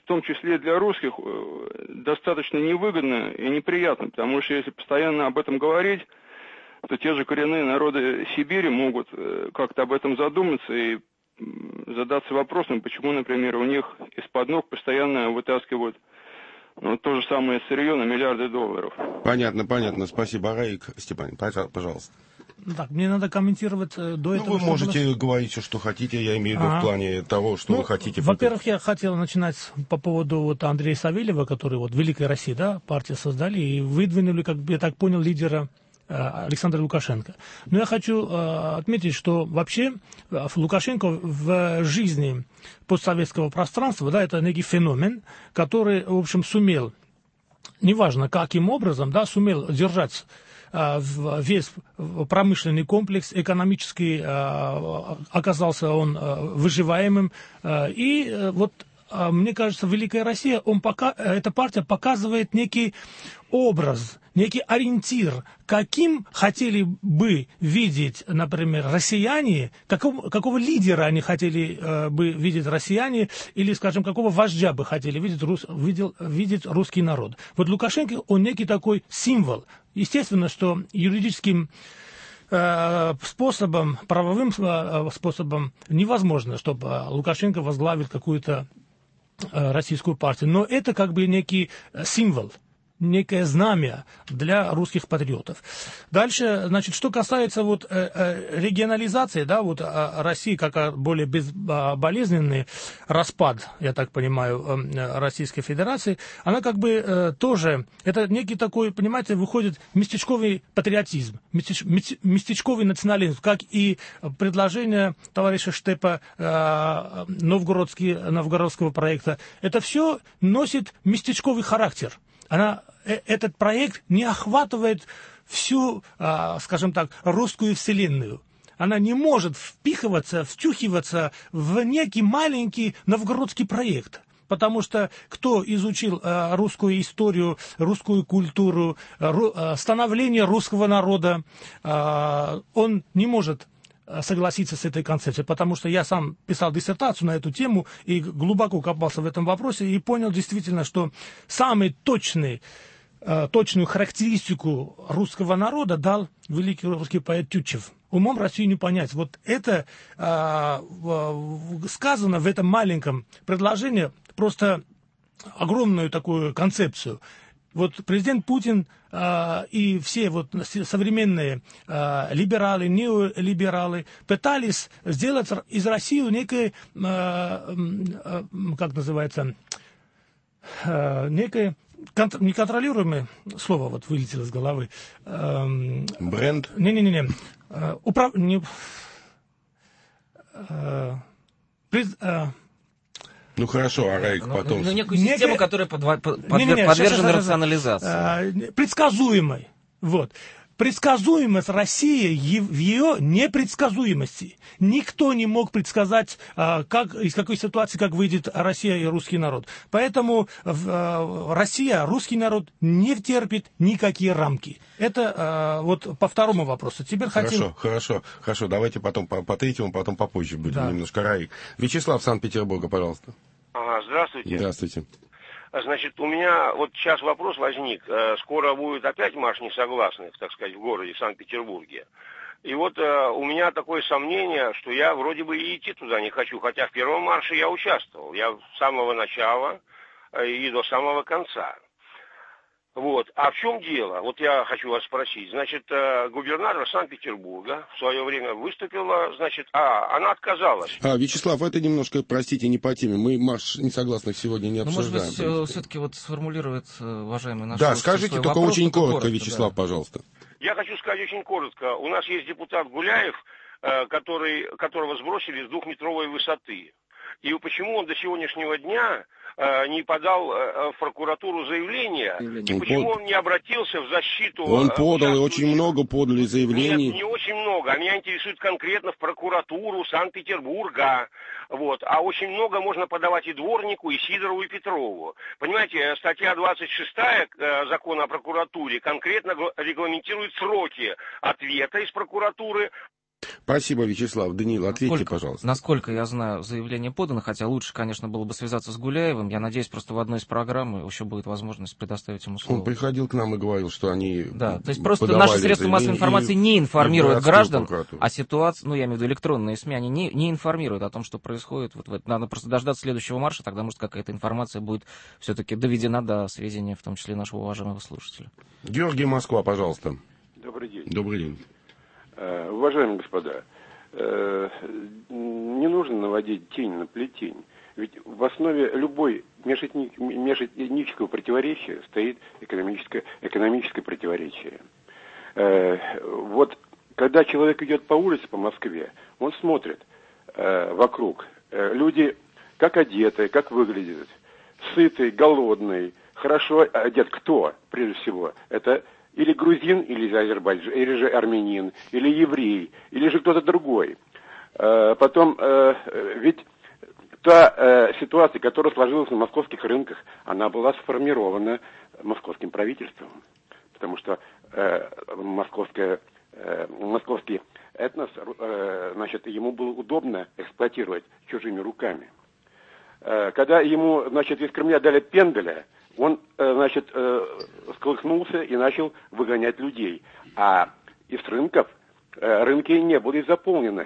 в том числе для русских, достаточно невыгодно и неприятно, потому что если постоянно об этом говорить, то те же коренные народы Сибири могут как-то об этом задуматься и задаться вопросом, почему, например, у них из-под ног постоянно вытаскивают то же самое сырье на миллиарды долларов. Понятно. Спасибо, Раик. Степан, пожалуйста. Так, мне надо комментировать до этого. Вы можете говорить все, что хотите, я имею в виду в плане того, что вы хотите. Во-первых, я хотел начинать по поводу Андрея Савельева, который Великая Россия, партию создали и выдвинули, как я так понял, лидера Александра Лукашенко. Но я хочу отметить, что вообще Лукашенко в жизни постсоветского пространства, это некий феномен, который, в общем, сумел, неважно каким образом, сумел держать весь промышленный комплекс, экономически оказался он выживаемым. И мне кажется, Великая Россия, эта партия показывает некий образ, некий ориентир, каким хотели бы видеть, например, россияне, какого лидера они хотели бы видеть россияне, или, скажем, какого вождя бы хотели видеть русский народ. Лукашенко, он некий такой символ. Естественно, что юридическим способом, правовым способом невозможно, чтобы Лукашенко возглавил какую-то российскую партию. Но это как бы некий символ, некое знамя для русских патриотов. Дальше, что касается регионализации, России как более безболезненный распад, я так понимаю, Российской Федерации, она как бы тоже, это некий такой, понимаете, выходит местечковый патриотизм, местечковый национализм, как и предложение товарища Штепа новгородского проекта. Это все носит местечковый характер. Этот проект не охватывает всю, скажем так, русскую вселенную. Она не может втюхиваться в некий маленький новгородский проект. Потому что кто изучил русскую историю, русскую культуру, становление русского народа, он не может согласиться с этой концепцией, потому что я сам писал диссертацию на эту тему и глубоко копался в этом вопросе и понял действительно, что самую точную характеристику русского народа дал великий русский поэт Тютчев. Умом Россию не понять. Это сказано в этом маленьком предложении просто огромную такую концепцию. Президент Путин и все современные либералы, неолибералы пытались сделать из России некое, как называется, некое неконтролируемое слово вылетело из головы. Бренд? Не-не-не. Хорошо, Раик потом... Некую систему, которая подвержена рационализации. Предсказуемой. Предсказуемость России в ее непредсказуемости. Никто не мог предсказать, из какой ситуации, как выйдет Россия и русский народ. Поэтому Россия, русский народ не терпит никакие рамки. Это по второму вопросу. Теперь Хорошо. Давайте потом по третьему, потом попозже будем немножко. Раик. Вячеслав, Санкт-Петербурга, пожалуйста. Здравствуйте. Здравствуйте. Значит, у меня сейчас вопрос возник. Скоро будет опять марш несогласных, так сказать, в городе Санкт-Петербурге. И у меня такое сомнение, что я вроде бы и идти туда не хочу, хотя в первом марше я участвовал. Я с самого начала и до самого конца. А в чем дело? Я хочу вас спросить. Значит, губернатор Санкт-Петербурга в свое время выступила, она отказалась. Вячеслав, это немножко, простите, не по теме. Мы марш несогласных сегодня не обсуждаем. Может быть, все-таки сформулировать, уважаемый наш... Да, скажите, только вопрос, очень коротко, Вячеслав, пожалуйста. Я хочу сказать очень коротко. У нас есть депутат Гуляев, которого сбросили с 2-метровой высоты. И почему он до сегодняшнего дня не подал в прокуратуру заявление, и почему он не обратился в защиту... Он подал, и очень много подали заявлений. Нет, не очень много, а меня интересует конкретно в прокуратуру Санкт-Петербурга. А очень много можно подавать и Дворнику, и Сидорову, и Петрову. Понимаете, статья 26 закона о прокуратуре конкретно регламентирует сроки ответа из прокуратуры Спасибо, Вячеслав. Даниил, ответьте, пожалуйста. Насколько я знаю, заявление подано, хотя лучше, конечно, было бы связаться с Гуляевым. Я надеюсь, просто в одной из программ еще будет возможность предоставить ему слово. Он приходил к нам и говорил, что они... Да, то есть просто наши средства массовой информации не информируют граждан о ситуации, ну, я имею в виду электронные СМИ, они не информируют о том, что происходит. Надо просто дождаться следующего марша, тогда, может, какая-то информация будет все-таки доведена до сведения, в том числе нашего уважаемого слушателя. Георгий, Москва, пожалуйста. Добрый день. Добрый день. Уважаемые господа, не нужно наводить тень на плетень. Ведь в основе любой межэтнического противоречия стоит экономическое противоречие. Вот когда человек идет по улице по Москве, он смотрит вокруг. Люди как одеты, как выглядят, сытый, голодный, хорошо одет. Кто, прежде всего? Это или грузин, или Азербайджан, или же армянин, или еврей, или же кто-то другой. Потом, ведь та ситуация, которая сложилась на московских рынках, она была сформирована московским правительством. Потому что московский этнос, значит, ему было удобно эксплуатировать чужими руками. Когда ему, значит, из Кремля дали пенделя, он, значит, сколыхнулся и начал выгонять людей. А из рынков рынки не были заполнены.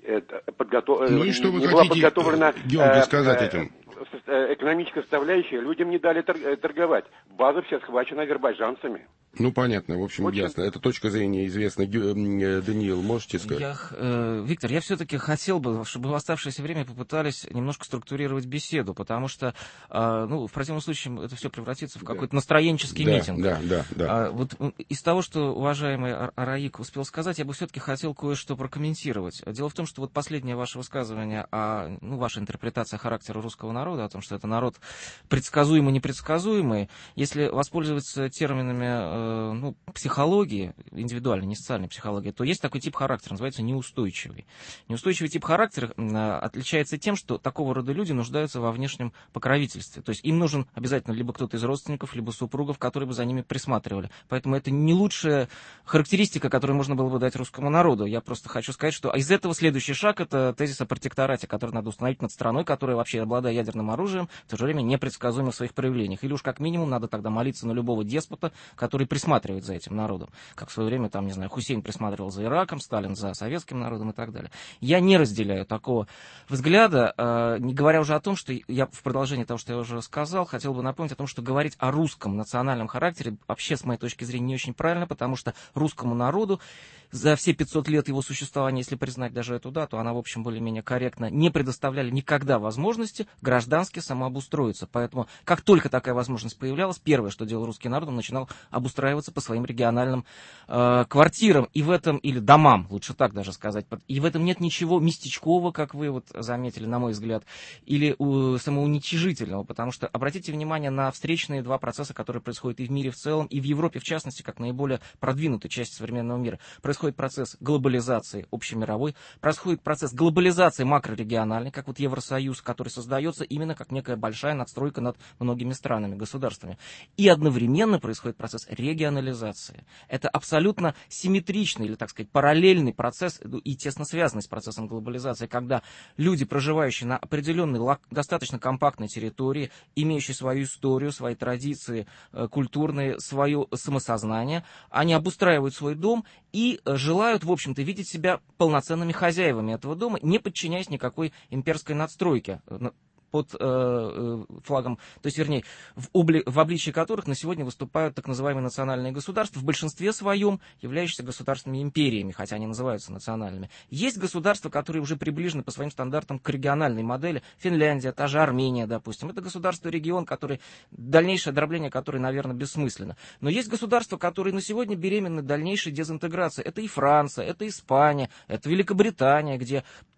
Ну и что вы хотите, Георгий, сказать этим? Экономическая составляющая, людям не дали торговать. База вся схвачена азербайджанцами. Ну, понятно, в общем, ясно. Эта точка зрения известна. Даниил, можете сказать? Виктор, я все-таки хотел бы, чтобы в оставшееся время попытались немножко структурировать беседу, потому что, в противном случае это все превратится в какой-то настроенческий митинг. Да. Вот из того, что уважаемый Араик успел сказать, я бы все-таки хотел кое-что прокомментировать. Дело в том, что вот последнее ваше высказывание, ваша интерпретация характера русского народа, о том, что это народ предсказуемый, непредсказуемый, если воспользоваться терминами психологии, индивидуальной, не социальной психологии, то есть такой тип характера, называется неустойчивый. Неустойчивый тип характера отличается тем, что такого рода люди нуждаются во внешнем покровительстве. То есть им нужен обязательно либо кто-то из родственников, либо супругов, которые бы за ними присматривали. Поэтому это не лучшая характеристика, которую можно было бы дать русскому народу. Я просто хочу сказать, что из этого следующий шаг — это тезис о протекторате, который надо установить над страной, которая вообще, обладая ядерным оружием, в то же время непредсказуема в своих проявлениях. Или уж как минимум надо тогда молиться на любого деспота, который присматривает за этим народом. Как в свое время, Хусейн присматривал за Ираком, Сталин за советским народом и так далее. Я не разделяю такого взгляда, не говоря уже о том, что я в продолжении того, что я уже сказал, хотел бы напомнить о том, что говорить о русском национальном характере вообще, с моей точки зрения, не очень правильно, потому что русскому народу за все 500 лет его существования, если признать даже эту дату, она, в общем, более-менее корректно, не предоставляли никогда возможности граждански самообустроиться. Поэтому, как только такая возможность появлялась, первое, что делал русский народ, он начинал обустраиваться по своим региональным квартирам и в этом, или домам, лучше так даже сказать. И в этом нет ничего местечкового, как вы вот заметили, на мой взгляд, или самоуничижительного, потому что обратите внимание на встречные два процесса, которые происходят и в мире в целом, и в Европе, в частности, как наиболее продвинутой части современного мира. Происходит процесс глобализации общемировой, происходит процесс глобализации макрорегиональной, как вот Евросоюз, который создается именно как некая большая надстройка над многими странами, государствами. И одновременно происходит процесс регионализации. Это абсолютно симметричный, или, так сказать, параллельный процесс и тесно связанный с процессом глобализации, когда люди, проживающие на определенной, достаточно компактной территории, имеющие свою историю, свои традиции культурные, свое самосознание, они обустраивают свой дом и желают, в общем-то, видеть себя полноценными хозяевами этого дома, не подчиняясь никакой имперской надстройке под флагом, то есть, вернее, в обличии которых на сегодня выступают так называемые национальные государства, в большинстве своем являющиеся государственными империями, хотя они называются национальными. Есть государства, которые уже приближены по своим стандартам к региональной модели. Финляндия, та же Армения, допустим. Это государство-регион, дальнейшее дробление которое, наверное, бессмысленно. Но есть государства, которые на сегодня беременны дальнейшей дезинтеграцией. Это и Франция, это Испания, это Великобритания, где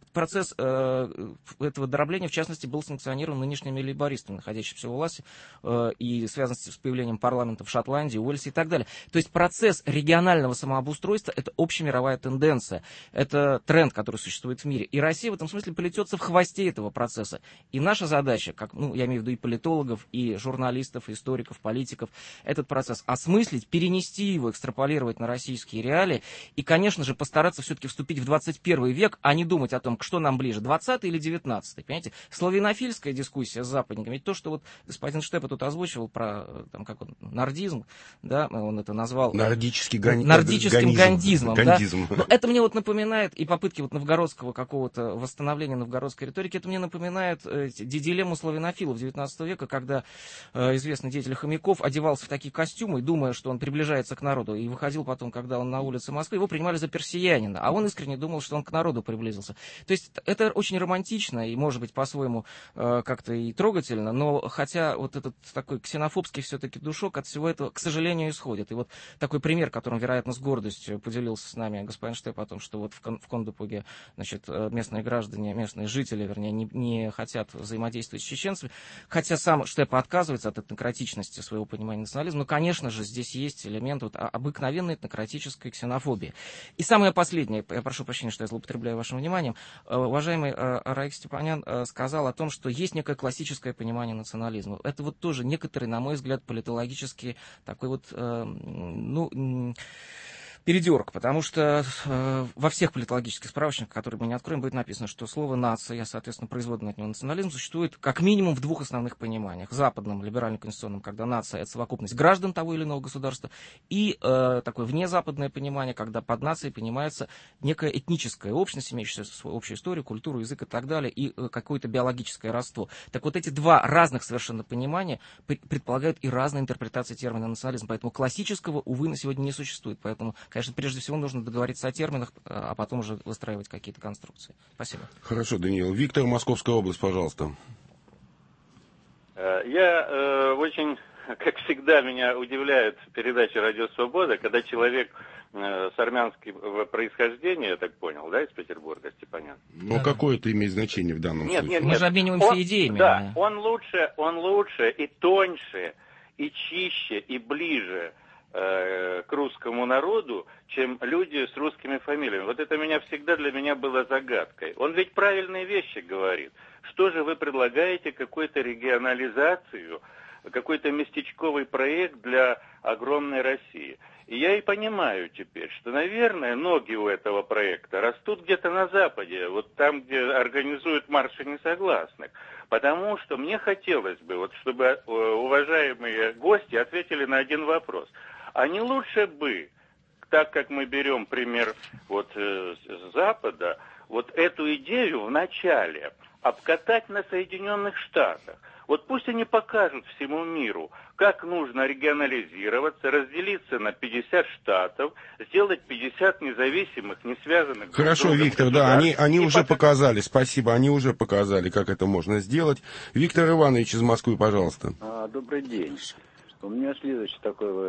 процесс этого дробления, в частности, был санкционирован нынешними лейбористами, находящимися у власти, и связан с появлением парламента в Шотландии, Уэльсе и так далее. То есть процесс регионального самообустройства — это общемировая тенденция, это тренд, который существует в мире. И Россия в этом смысле плетется в хвосте этого процесса. И наша задача, как, я имею в виду и политологов, и журналистов, и историков, политиков, этот процесс осмыслить, перенести его, экстраполировать на российские реалии и, конечно же, постараться все-таки вступить в 21 век, а не думать о том, что нам ближе, 20-й или 19-й. Понимаете? Славянофильская дискуссия с западниками, ведь то, что вот господин Штепа тут озвучивал про нордизм, да, он это назвал нордическим гандизмом. Да? Это мне вот напоминает и попытки вот новгородского какого-то восстановления новгородской риторики, это мне напоминает дилемму славянофилов 19 века, когда известный деятель Хомяков одевался в такие костюмы, думая, что он приближается к народу, и выходил потом, когда он на улице Москвы, его принимали за персиянина, а он искренне думал, что он к народу приблизился. То есть это очень романтично и, может быть, по-своему как-то и трогательно, но хотя вот этот такой ксенофобский все-таки душок от всего этого, к сожалению, исходит. И вот такой пример, которым, вероятно, с гордостью поделился с нами господин Штеп о том, что вот в Кондопуге, значит, местные граждане, местные жители, вернее, не хотят взаимодействовать с чеченцами, хотя сам Штеп отказывается от этнократичности своего понимания национализма, но, конечно же, здесь есть элемент вот обыкновенной этнократической ксенофобии. И самое последнее, я прошу прощения, что я злоупотребляю вашим вниманием, уважаемый Раик Степанян сказал о том, что есть некое классическое понимание национализма. Это вот тоже некоторый, на мой взгляд, политологический такой вот, передерг, потому что во всех политологических справочниках, которые мы не откроем, будет написано, что слово «нация», соответственно, производный от него национализм, существует как минимум в двух основных пониманиях. Западном, либерально-конституционном, когда нация — это совокупность граждан того или иного государства, и такое внезападное понимание, когда под нацией понимается некая этническая общность, имеющая свою общую историю, культуру, язык и так далее, и какое-то биологическое родство. Так вот, эти два разных совершенно понимания предполагают и разные интерпретации термина национализм, поэтому классического, увы, на сегодня не существует. Поэтому, конечно, прежде всего нужно договориться о терминах, а потом уже выстраивать какие-то конструкции. Спасибо. Хорошо, Даниил. Виктор, Московская область, пожалуйста. Я очень, как всегда, меня удивляет передача «Радио Свобода», когда человек с армянского происхождения, я так понял, да, из Петербурга, Степанян? Ну, какое это имеет значение в данном случае? Нет, мы же обмениваемся идеями. Да, он лучше и тоньше, и чище, и ближе к русскому народу, чем люди с русскими фамилиями. Вот это для меня было загадкой. Он ведь правильные вещи говорит. Что же вы предлагаете, какую-то регионализацию, какой-то местечковый проект для огромной России? И я и понимаю теперь, что, наверное, ноги у этого проекта растут где-то на Западе, вот там, где организуют марши несогласных. Потому что мне хотелось бы, вот, чтобы уважаемые гости ответили на один вопрос. А не лучше бы, так как мы берем пример вот с Запада, вот эту идею вначале обкатать на Соединенных Штатах? Вот пусть они покажут всему миру, как нужно регионализироваться, разделиться на 50 штатов, сделать 50 независимых, не связанных... Хорошо, Виктор, да, они уже показали, спасибо, они уже показали, как это можно сделать. Виктор Иванович из Москвы, пожалуйста. Добрый день. У меня следующее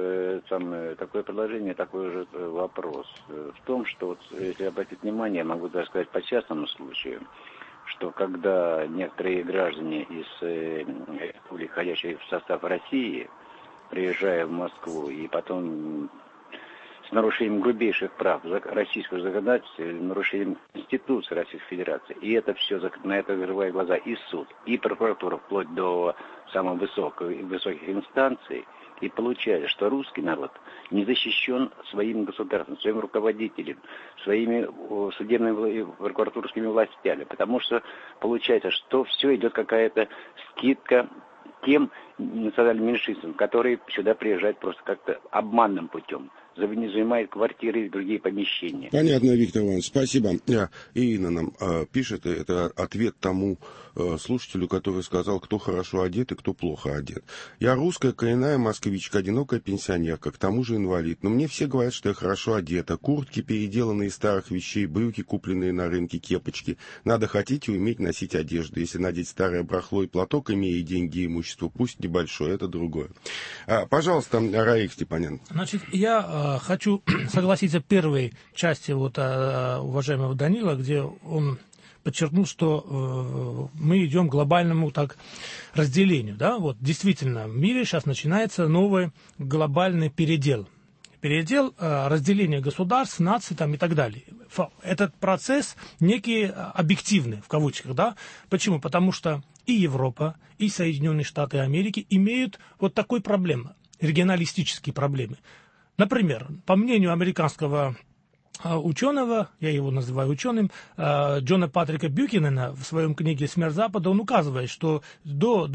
такое предложение, такой же вопрос. В том, что, вот, если обратить внимание, могу даже сказать по частному случаю, что когда некоторые граждане из республик, входящие в состав России, приезжая в Москву и потом с нарушением грубейших прав российского законодательства, нарушением Конституции Российской Федерации, и это все, на это закрывает глаза и суд, и прокуратура, вплоть до самых высоких инстанций, и получается, что русский народ не защищен своим государством, своим руководителем, своими судебными прокуратурскими властями, потому что получается, что все идет какая-то скидка тем национальным меньшинствам, которые сюда приезжают просто как-то обманным путем, занимают квартиры и другие помещения. Понятно, Виктор Иванович, спасибо. Ирина нам пишет, это ответ тому слушателю, который сказал, кто хорошо одет и кто плохо одет. Я русская, коренная москвичка, одинокая пенсионерка, к тому же инвалид. Но мне все говорят, что я хорошо одета. Куртки, переделанные из старых вещей, брюки, купленные на рынке, кепочки. Надо хотеть и уметь носить одежду. Если надеть старое барахло и платок, имея деньги и имущество, пусть небольшое, это другое. Пожалуйста, Раик Степанян. Значит, я хочу согласиться в первой части уважаемого Данила, где он подчеркнул, что мы идем к глобальному разделению. Да? Вот, действительно, в мире сейчас начинается новый глобальный передел. Передел разделения государств, наций и так далее. Этот процесс некий объективный, в кавычках. Да? Почему? Потому что и Европа, и Соединенные Штаты Америки имеют вот такой проблемы, регионалистические проблемы. Например, по мнению американского ученого, я его называю ученым, Джона Патрика Бьюкинена в своем книге «Смерть Запада», он указывает, что до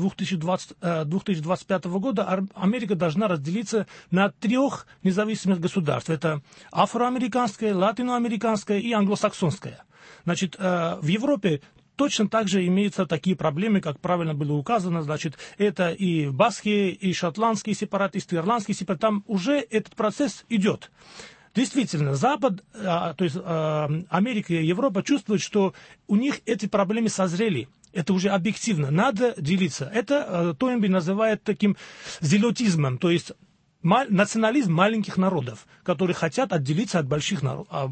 2025 года Америка должна разделиться на 3 независимых государств. Это афроамериканское, латиноамериканское и англосаксонское. Значит, в Европе точно так же имеются такие проблемы, как правильно было указано, значит, это и баскские, и шотландские сепаратисты, и ирландские сепаратисты, там уже этот процесс идет. Действительно, Запад, то есть Америка и Европа чувствуют, что у них эти проблемы созрели. Это уже объективно, надо делиться. Это Тойнби называет таким зелотизмом, то есть национализм маленьких народов, которые хотят отделиться от больших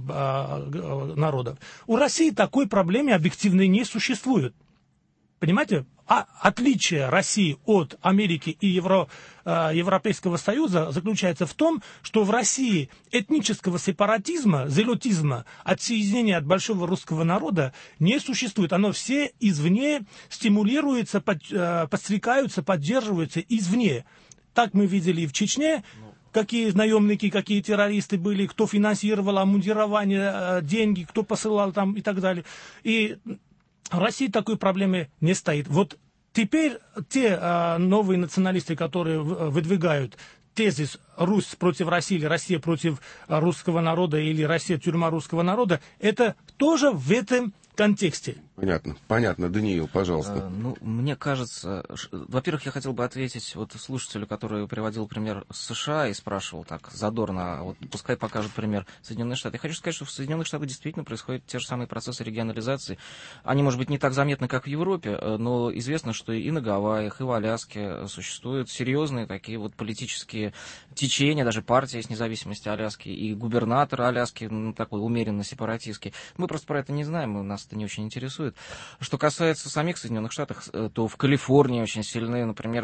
народов. У России такой проблемы объективной не существует. Понимаете? Отличие России от Америки и Европейского Союза заключается в том, что в России этнического сепаратизма, зелотизма, отсоединения от большого русского народа не существует. Оно все извне стимулируется, подстрекаются, поддерживаются извне. Так мы видели и в Чечне, какие наемники, какие террористы были, кто финансировал обмундирование, деньги, кто посылал там и так далее. И в России такой проблемы не стоит. Вот теперь те новые националисты, которые выдвигают тезис «Русь против России» или «Россия против русского народа» или «Россия тюрьма русского народа», это тоже в этом контексте. Понятно. Даниил, пожалуйста. Мне кажется, во-первых, я хотел бы ответить слушателю, который приводил пример США и спрашивал так задорно, пускай покажут пример Соединенных Штатов. Я хочу сказать, что в Соединенных Штатах действительно происходят те же самые процессы регионализации. Они, может быть, не так заметны, как в Европе, но известно, что и на Гавайях, и в Аляске существуют серьезные такие политические течения, даже партия из независимости Аляски, и губернатор Аляски, такой умеренно сепаратистский. Мы просто про это не знаем, нас это не очень интересует. Что касается самих Соединенных Штатов, то в Калифорнии очень сильны, например,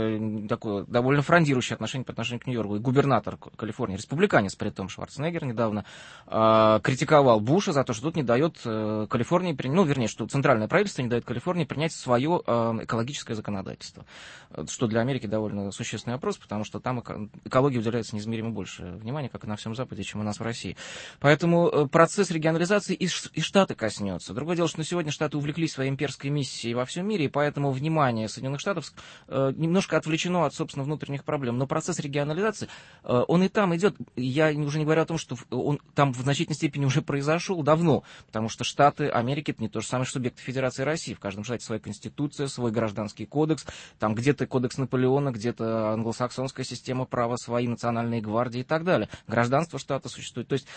такое довольно фрондирующее отношение по отношению к Нью-Йорку. И губернатор Калифорнии, республиканец, при том Шварценеггер недавно критиковал Буша за то, что тот не дает Калифорнии, что центральное правительство не дает Калифорнии принять свое экологическое законодательство. Что для Америки довольно существенный вопрос, потому что там экологии уделяется неизмеримо больше внимания, как и на всем Западе, чем у нас в России. Поэтому процесс регионализации и Штаты коснется. Другое дело, что на сегодня Штаты увлеклись своей имперской миссией во всем мире, и поэтому внимание Соединенных Штатов немножко отвлечено от, собственно, внутренних проблем. Но процесс регионализации, он и там идет. Я уже не говорю о том, что он там в значительной степени уже произошел давно, потому что Штаты Америки — это не то же самое, что субъекты Федерации России. В каждом штате своя конституция, свой гражданский кодекс, там где-то кодекс Наполеона, где-то англосаксонская система права, свои национальные гвардии и так далее. Гражданство штата существует. То есть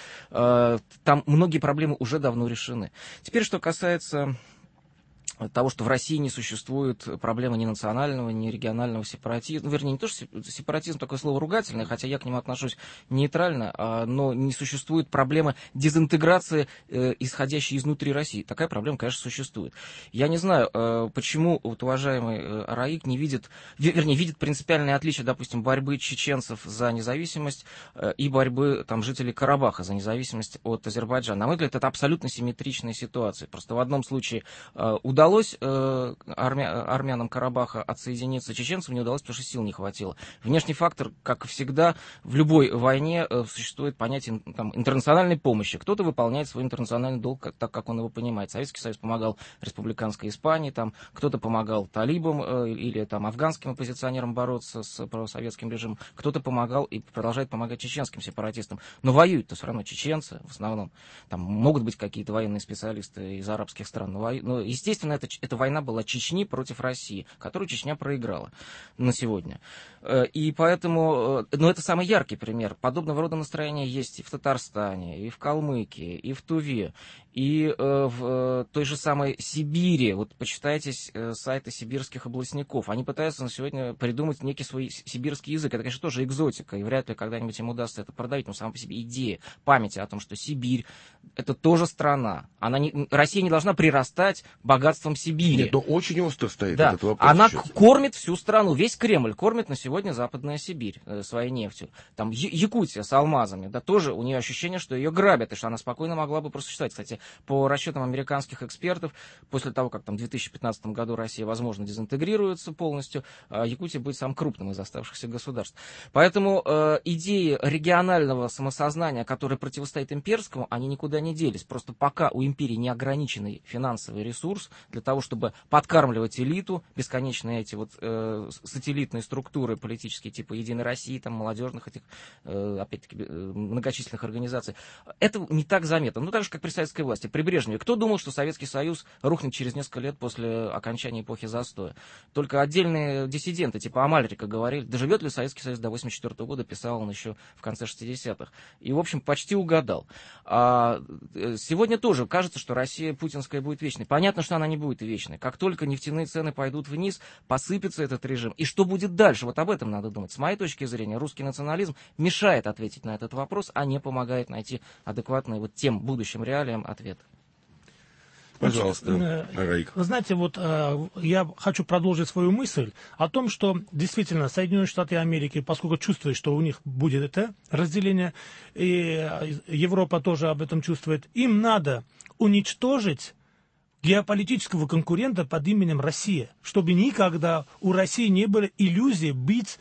там многие проблемы уже давно решены. Теперь, что касается того, что в России не существует проблемы ни национального, ни регионального сепаратизма. Вернее, не то, что сепаратизм такое слово ругательное, хотя я к нему отношусь нейтрально, но не существует проблемы дезинтеграции, исходящей изнутри России. Такая проблема, конечно, существует. Я не знаю, почему уважаемый Араик не видит, видит принципиальное отличие, допустим, борьбы чеченцев за независимость и борьбы жителей Карабаха за независимость от Азербайджана. На мой взгляд, это абсолютно симметричная ситуация. Просто в одном случае удалось армянам Карабаха отсоединиться, чеченцам не удалось, потому что сил не хватило. Внешний фактор, как всегда, в любой войне существует понятие интернациональной помощи. Кто-то выполняет свой интернациональный долг так, как он его понимает. Советский Союз помогал республиканской Испании, кто-то помогал талибам или афганским оппозиционерам бороться с просоветским режимом, кто-то помогал и продолжает помогать чеченским сепаратистам. Но воюют-то все равно чеченцы в основном. Там могут быть какие-то военные специалисты из арабских стран, но естественно, эта война была Чечни против России, которую Чечня проиграла на сегодня. И поэтому, это самый яркий пример. Подобного рода настроения есть и в Татарстане, и в Калмыкии, и в Туве, и в той же самой Сибири. Вот почитайте сайты сибирских областников. Они пытаются на сегодня придумать некий свой сибирский язык. Это, конечно, тоже экзотика, и вряд ли когда-нибудь им удастся это продавить, но сама по себе идея памяти о том, что Сибирь — это тоже страна. Россия не должна прирастать богатством Сибири. Нет, но очень остро стоит этот вопрос. Она сейчас кормит всю страну. Весь Кремль кормит на сегодня Западная Сибирь своей нефтью. Там Якутия с алмазами, да, тоже у нее ощущение, что ее грабят, и что она спокойно могла бы просто существовать. Кстати, по расчетам американских экспертов, после того, как в 2015 году Россия, возможно, дезинтегрируется полностью, Якутия будет самым крупным из оставшихся государств. Поэтому идеи регионального самосознания, которые противостоят имперскому, они никуда не делись. Просто пока у империи неограниченный финансовый ресурс для того, чтобы подкармливать элиту, бесконечные эти сателлитные структуры политические, типа Единой России, молодежных этих, опять-таки, многочисленных организаций, это не так заметно. Так же, как при советской власти. При Брежневе кто думал, что Советский Союз рухнет через несколько лет после окончания эпохи застоя? Только отдельные диссиденты, типа Амальрика, говорили, доживет ли Советский Союз до 1984 года, писал он еще в конце 60-х. И, в общем, почти угадал. Сегодня тоже кажется, что Россия путинская будет вечной. Понятно, что она не будет вечной. Как только нефтяные цены пойдут вниз, посыпется этот режим. И что будет дальше? Вот об этом надо думать. С моей точки зрения, русский национализм мешает ответить на этот вопрос, а не помогает найти адекватный тем будущим реалиям ответ. Пожалуйста, Раик. Вы знаете, я хочу продолжить свою мысль о том, что действительно Соединенные Штаты Америки, поскольку чувствуют, что у них будет это разделение, и Европа тоже об этом чувствует, им надо уничтожить геополитического конкурента под именем Россия, чтобы никогда у России не было иллюзий быть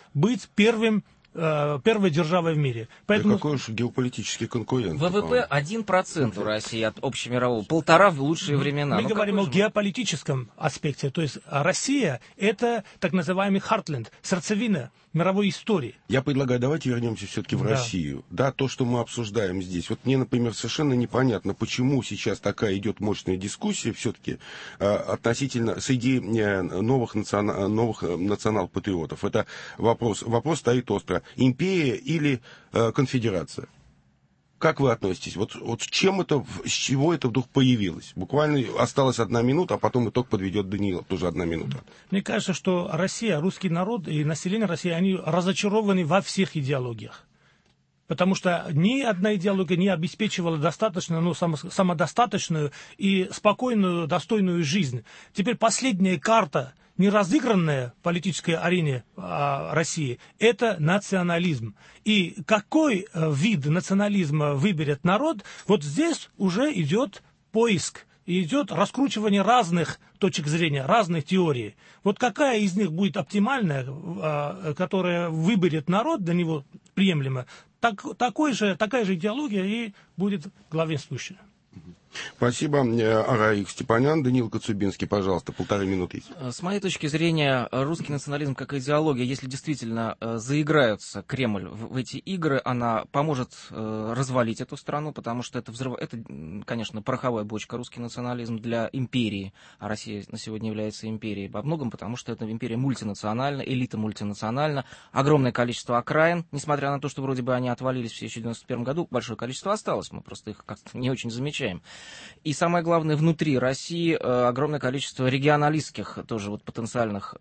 первой державой в мире. Поэтому... какой уж геополитический конкурент? ВВП 1% у России от общемирового, 1,5% в лучшие времена. Мы говорим о геополитическом аспекте. То есть Россия — это так называемый heartland, сердцевина мировой истории. Я предлагаю, давайте вернемся все-таки в Россию. Да, то, что мы обсуждаем здесь. Мне, например, совершенно непонятно, почему сейчас такая идет мощная дискуссия все-таки относительно среди новых национал-патриотов. Это вопрос стоит остро. Империя или конфедерация? Как вы относитесь? С чего это вдруг появилось? Буквально осталась 1 минута, а потом итог подведет Даниил, тоже 1 минута. Мне кажется, что Россия, русский народ и население России, они разочарованы во всех идеологиях. Потому что ни одна идеология не обеспечивала достаточно, самодостаточную и спокойную, достойную жизнь. Теперь последняя карта, не разыгранная в политической арене России, это национализм. И какой вид национализма выберет народ, здесь уже идет поиск, идет раскручивание разных точек зрения, разных теорий. Какая из них будет оптимальная, которая выберет народ, для него приемлема, такая же идеология и будет главенствующая. Спасибо, Раик Степанян. Даниил Коцубинский, пожалуйста, 1,5 минуты. С моей точки зрения, русский национализм как идеология, если действительно заиграется Кремль в эти игры, она поможет развалить эту страну, потому что это, конечно, пороховая бочка, русский национализм для империи, а Россия на сегодня является империей во многом, потому что это империя мультинациональна, элита мультинациональна, огромное количество окраин, несмотря на то, что вроде бы они отвалились все еще в 1991 году, большое количество осталось, мы просто их как-то не очень замечаем. И самое главное, внутри России огромное количество регионалистских тоже потенциальных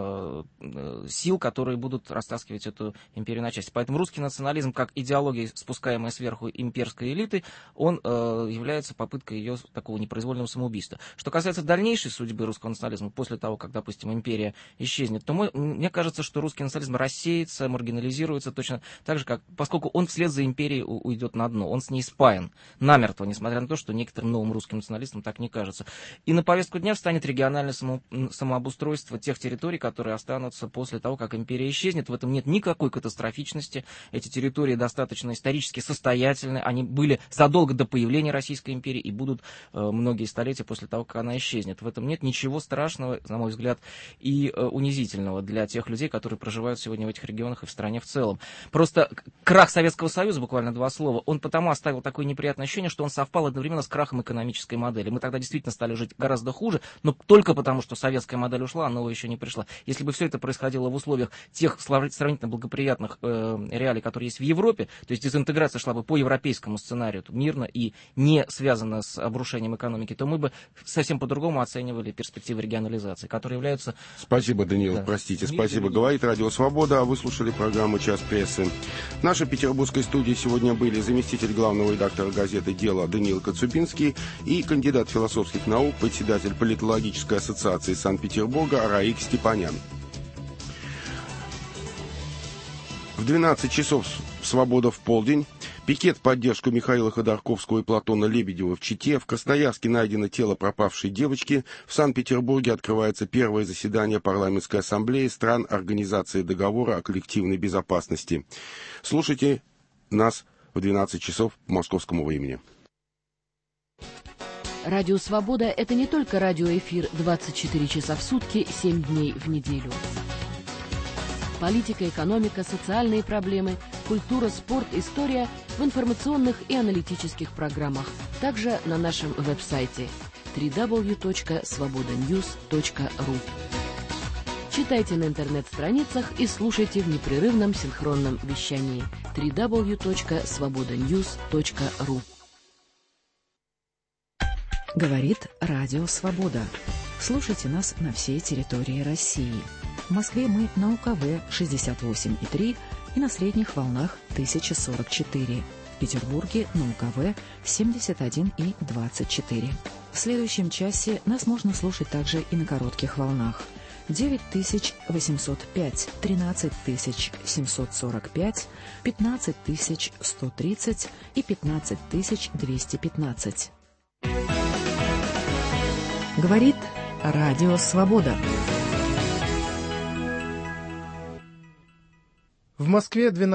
сил, которые будут растаскивать эту империю на части. Поэтому русский национализм, как идеология, спускаемая сверху имперской элиты, он является попыткой ее такого непроизвольного самоубийства. Что касается дальнейшей судьбы русского национализма, после того, как, допустим, империя исчезнет, то мне кажется, что русский национализм рассеется, маргинализируется точно так же, поскольку он вслед за империей уйдет на дно. Он с ней спаян намертво, несмотря на то, что некоторым новым русским националистам так не кажется. И на повестку дня встанет региональное самообустройство тех территорий, которые останутся после того, как империя исчезнет. В этом нет никакой катастрофичности. Эти территории достаточно исторически состоятельны. Они были задолго до появления Российской империи и будут многие столетия после того, как она исчезнет. В этом нет ничего страшного, на мой взгляд, и унизительного для тех людей, которые проживают сегодня в этих регионах и в стране в целом. Просто крах Советского Союза, буквально 2 слова, он потому оставил такое неприятное ощущение, что он совпал одновременно с крахом крахом экономической модели. Мы тогда действительно стали жить гораздо хуже, но только потому, что советская модель ушла, а новая еще не пришла. Если бы все это происходило в условиях тех сравнительно благоприятных реалий, которые есть в Европе, то есть дезинтеграция шла бы по европейскому сценарию, мирно и не связана с обрушением экономики, то мы бы совсем по-другому оценивали перспективы регионализации, которые являются... Спасибо, Даниил, простите. Спасибо. Говорит Радио Свобода. Вы слушали программу «Час прессы». В нашей петербургской студии сегодня были заместитель главного редактора газеты «Дело» Даниил Коцюбинский и кандидат философских наук, председатель политологической ассоциации Санкт-Петербурга Раик Степанян. В 12 часов «Свобода в полдень». Пикет в поддержку Михаила Ходорковского и Платона Лебедева в Чите. В Красноярске найдено тело пропавшей девочки. В Санкт-Петербурге открывается первое заседание парламентской ассамблеи стран Организации договора о коллективной безопасности. Слушайте нас в 12 часов по московскому времени. Радио «Свобода» — это не только радиоэфир 24 часа в сутки, 7 дней в неделю. Политика, экономика, социальные проблемы, культура, спорт, история в информационных и аналитических программах. Также на нашем веб-сайте www.svobodanews.ru. Читайте на интернет-страницах и слушайте в непрерывном синхронном вещании www.svobodanews.ru. Говорит Радио Свобода. Слушайте нас на всей территории России. В Москве мы на УКВ 68,3 и на средних волнах 1044. В Петербурге на УКВ 71,24. В следующем часе нас можно слушать также и на коротких волнах. 9805, 13745, 15130 и 15215. Говорит Радио Свобода. В Москве 12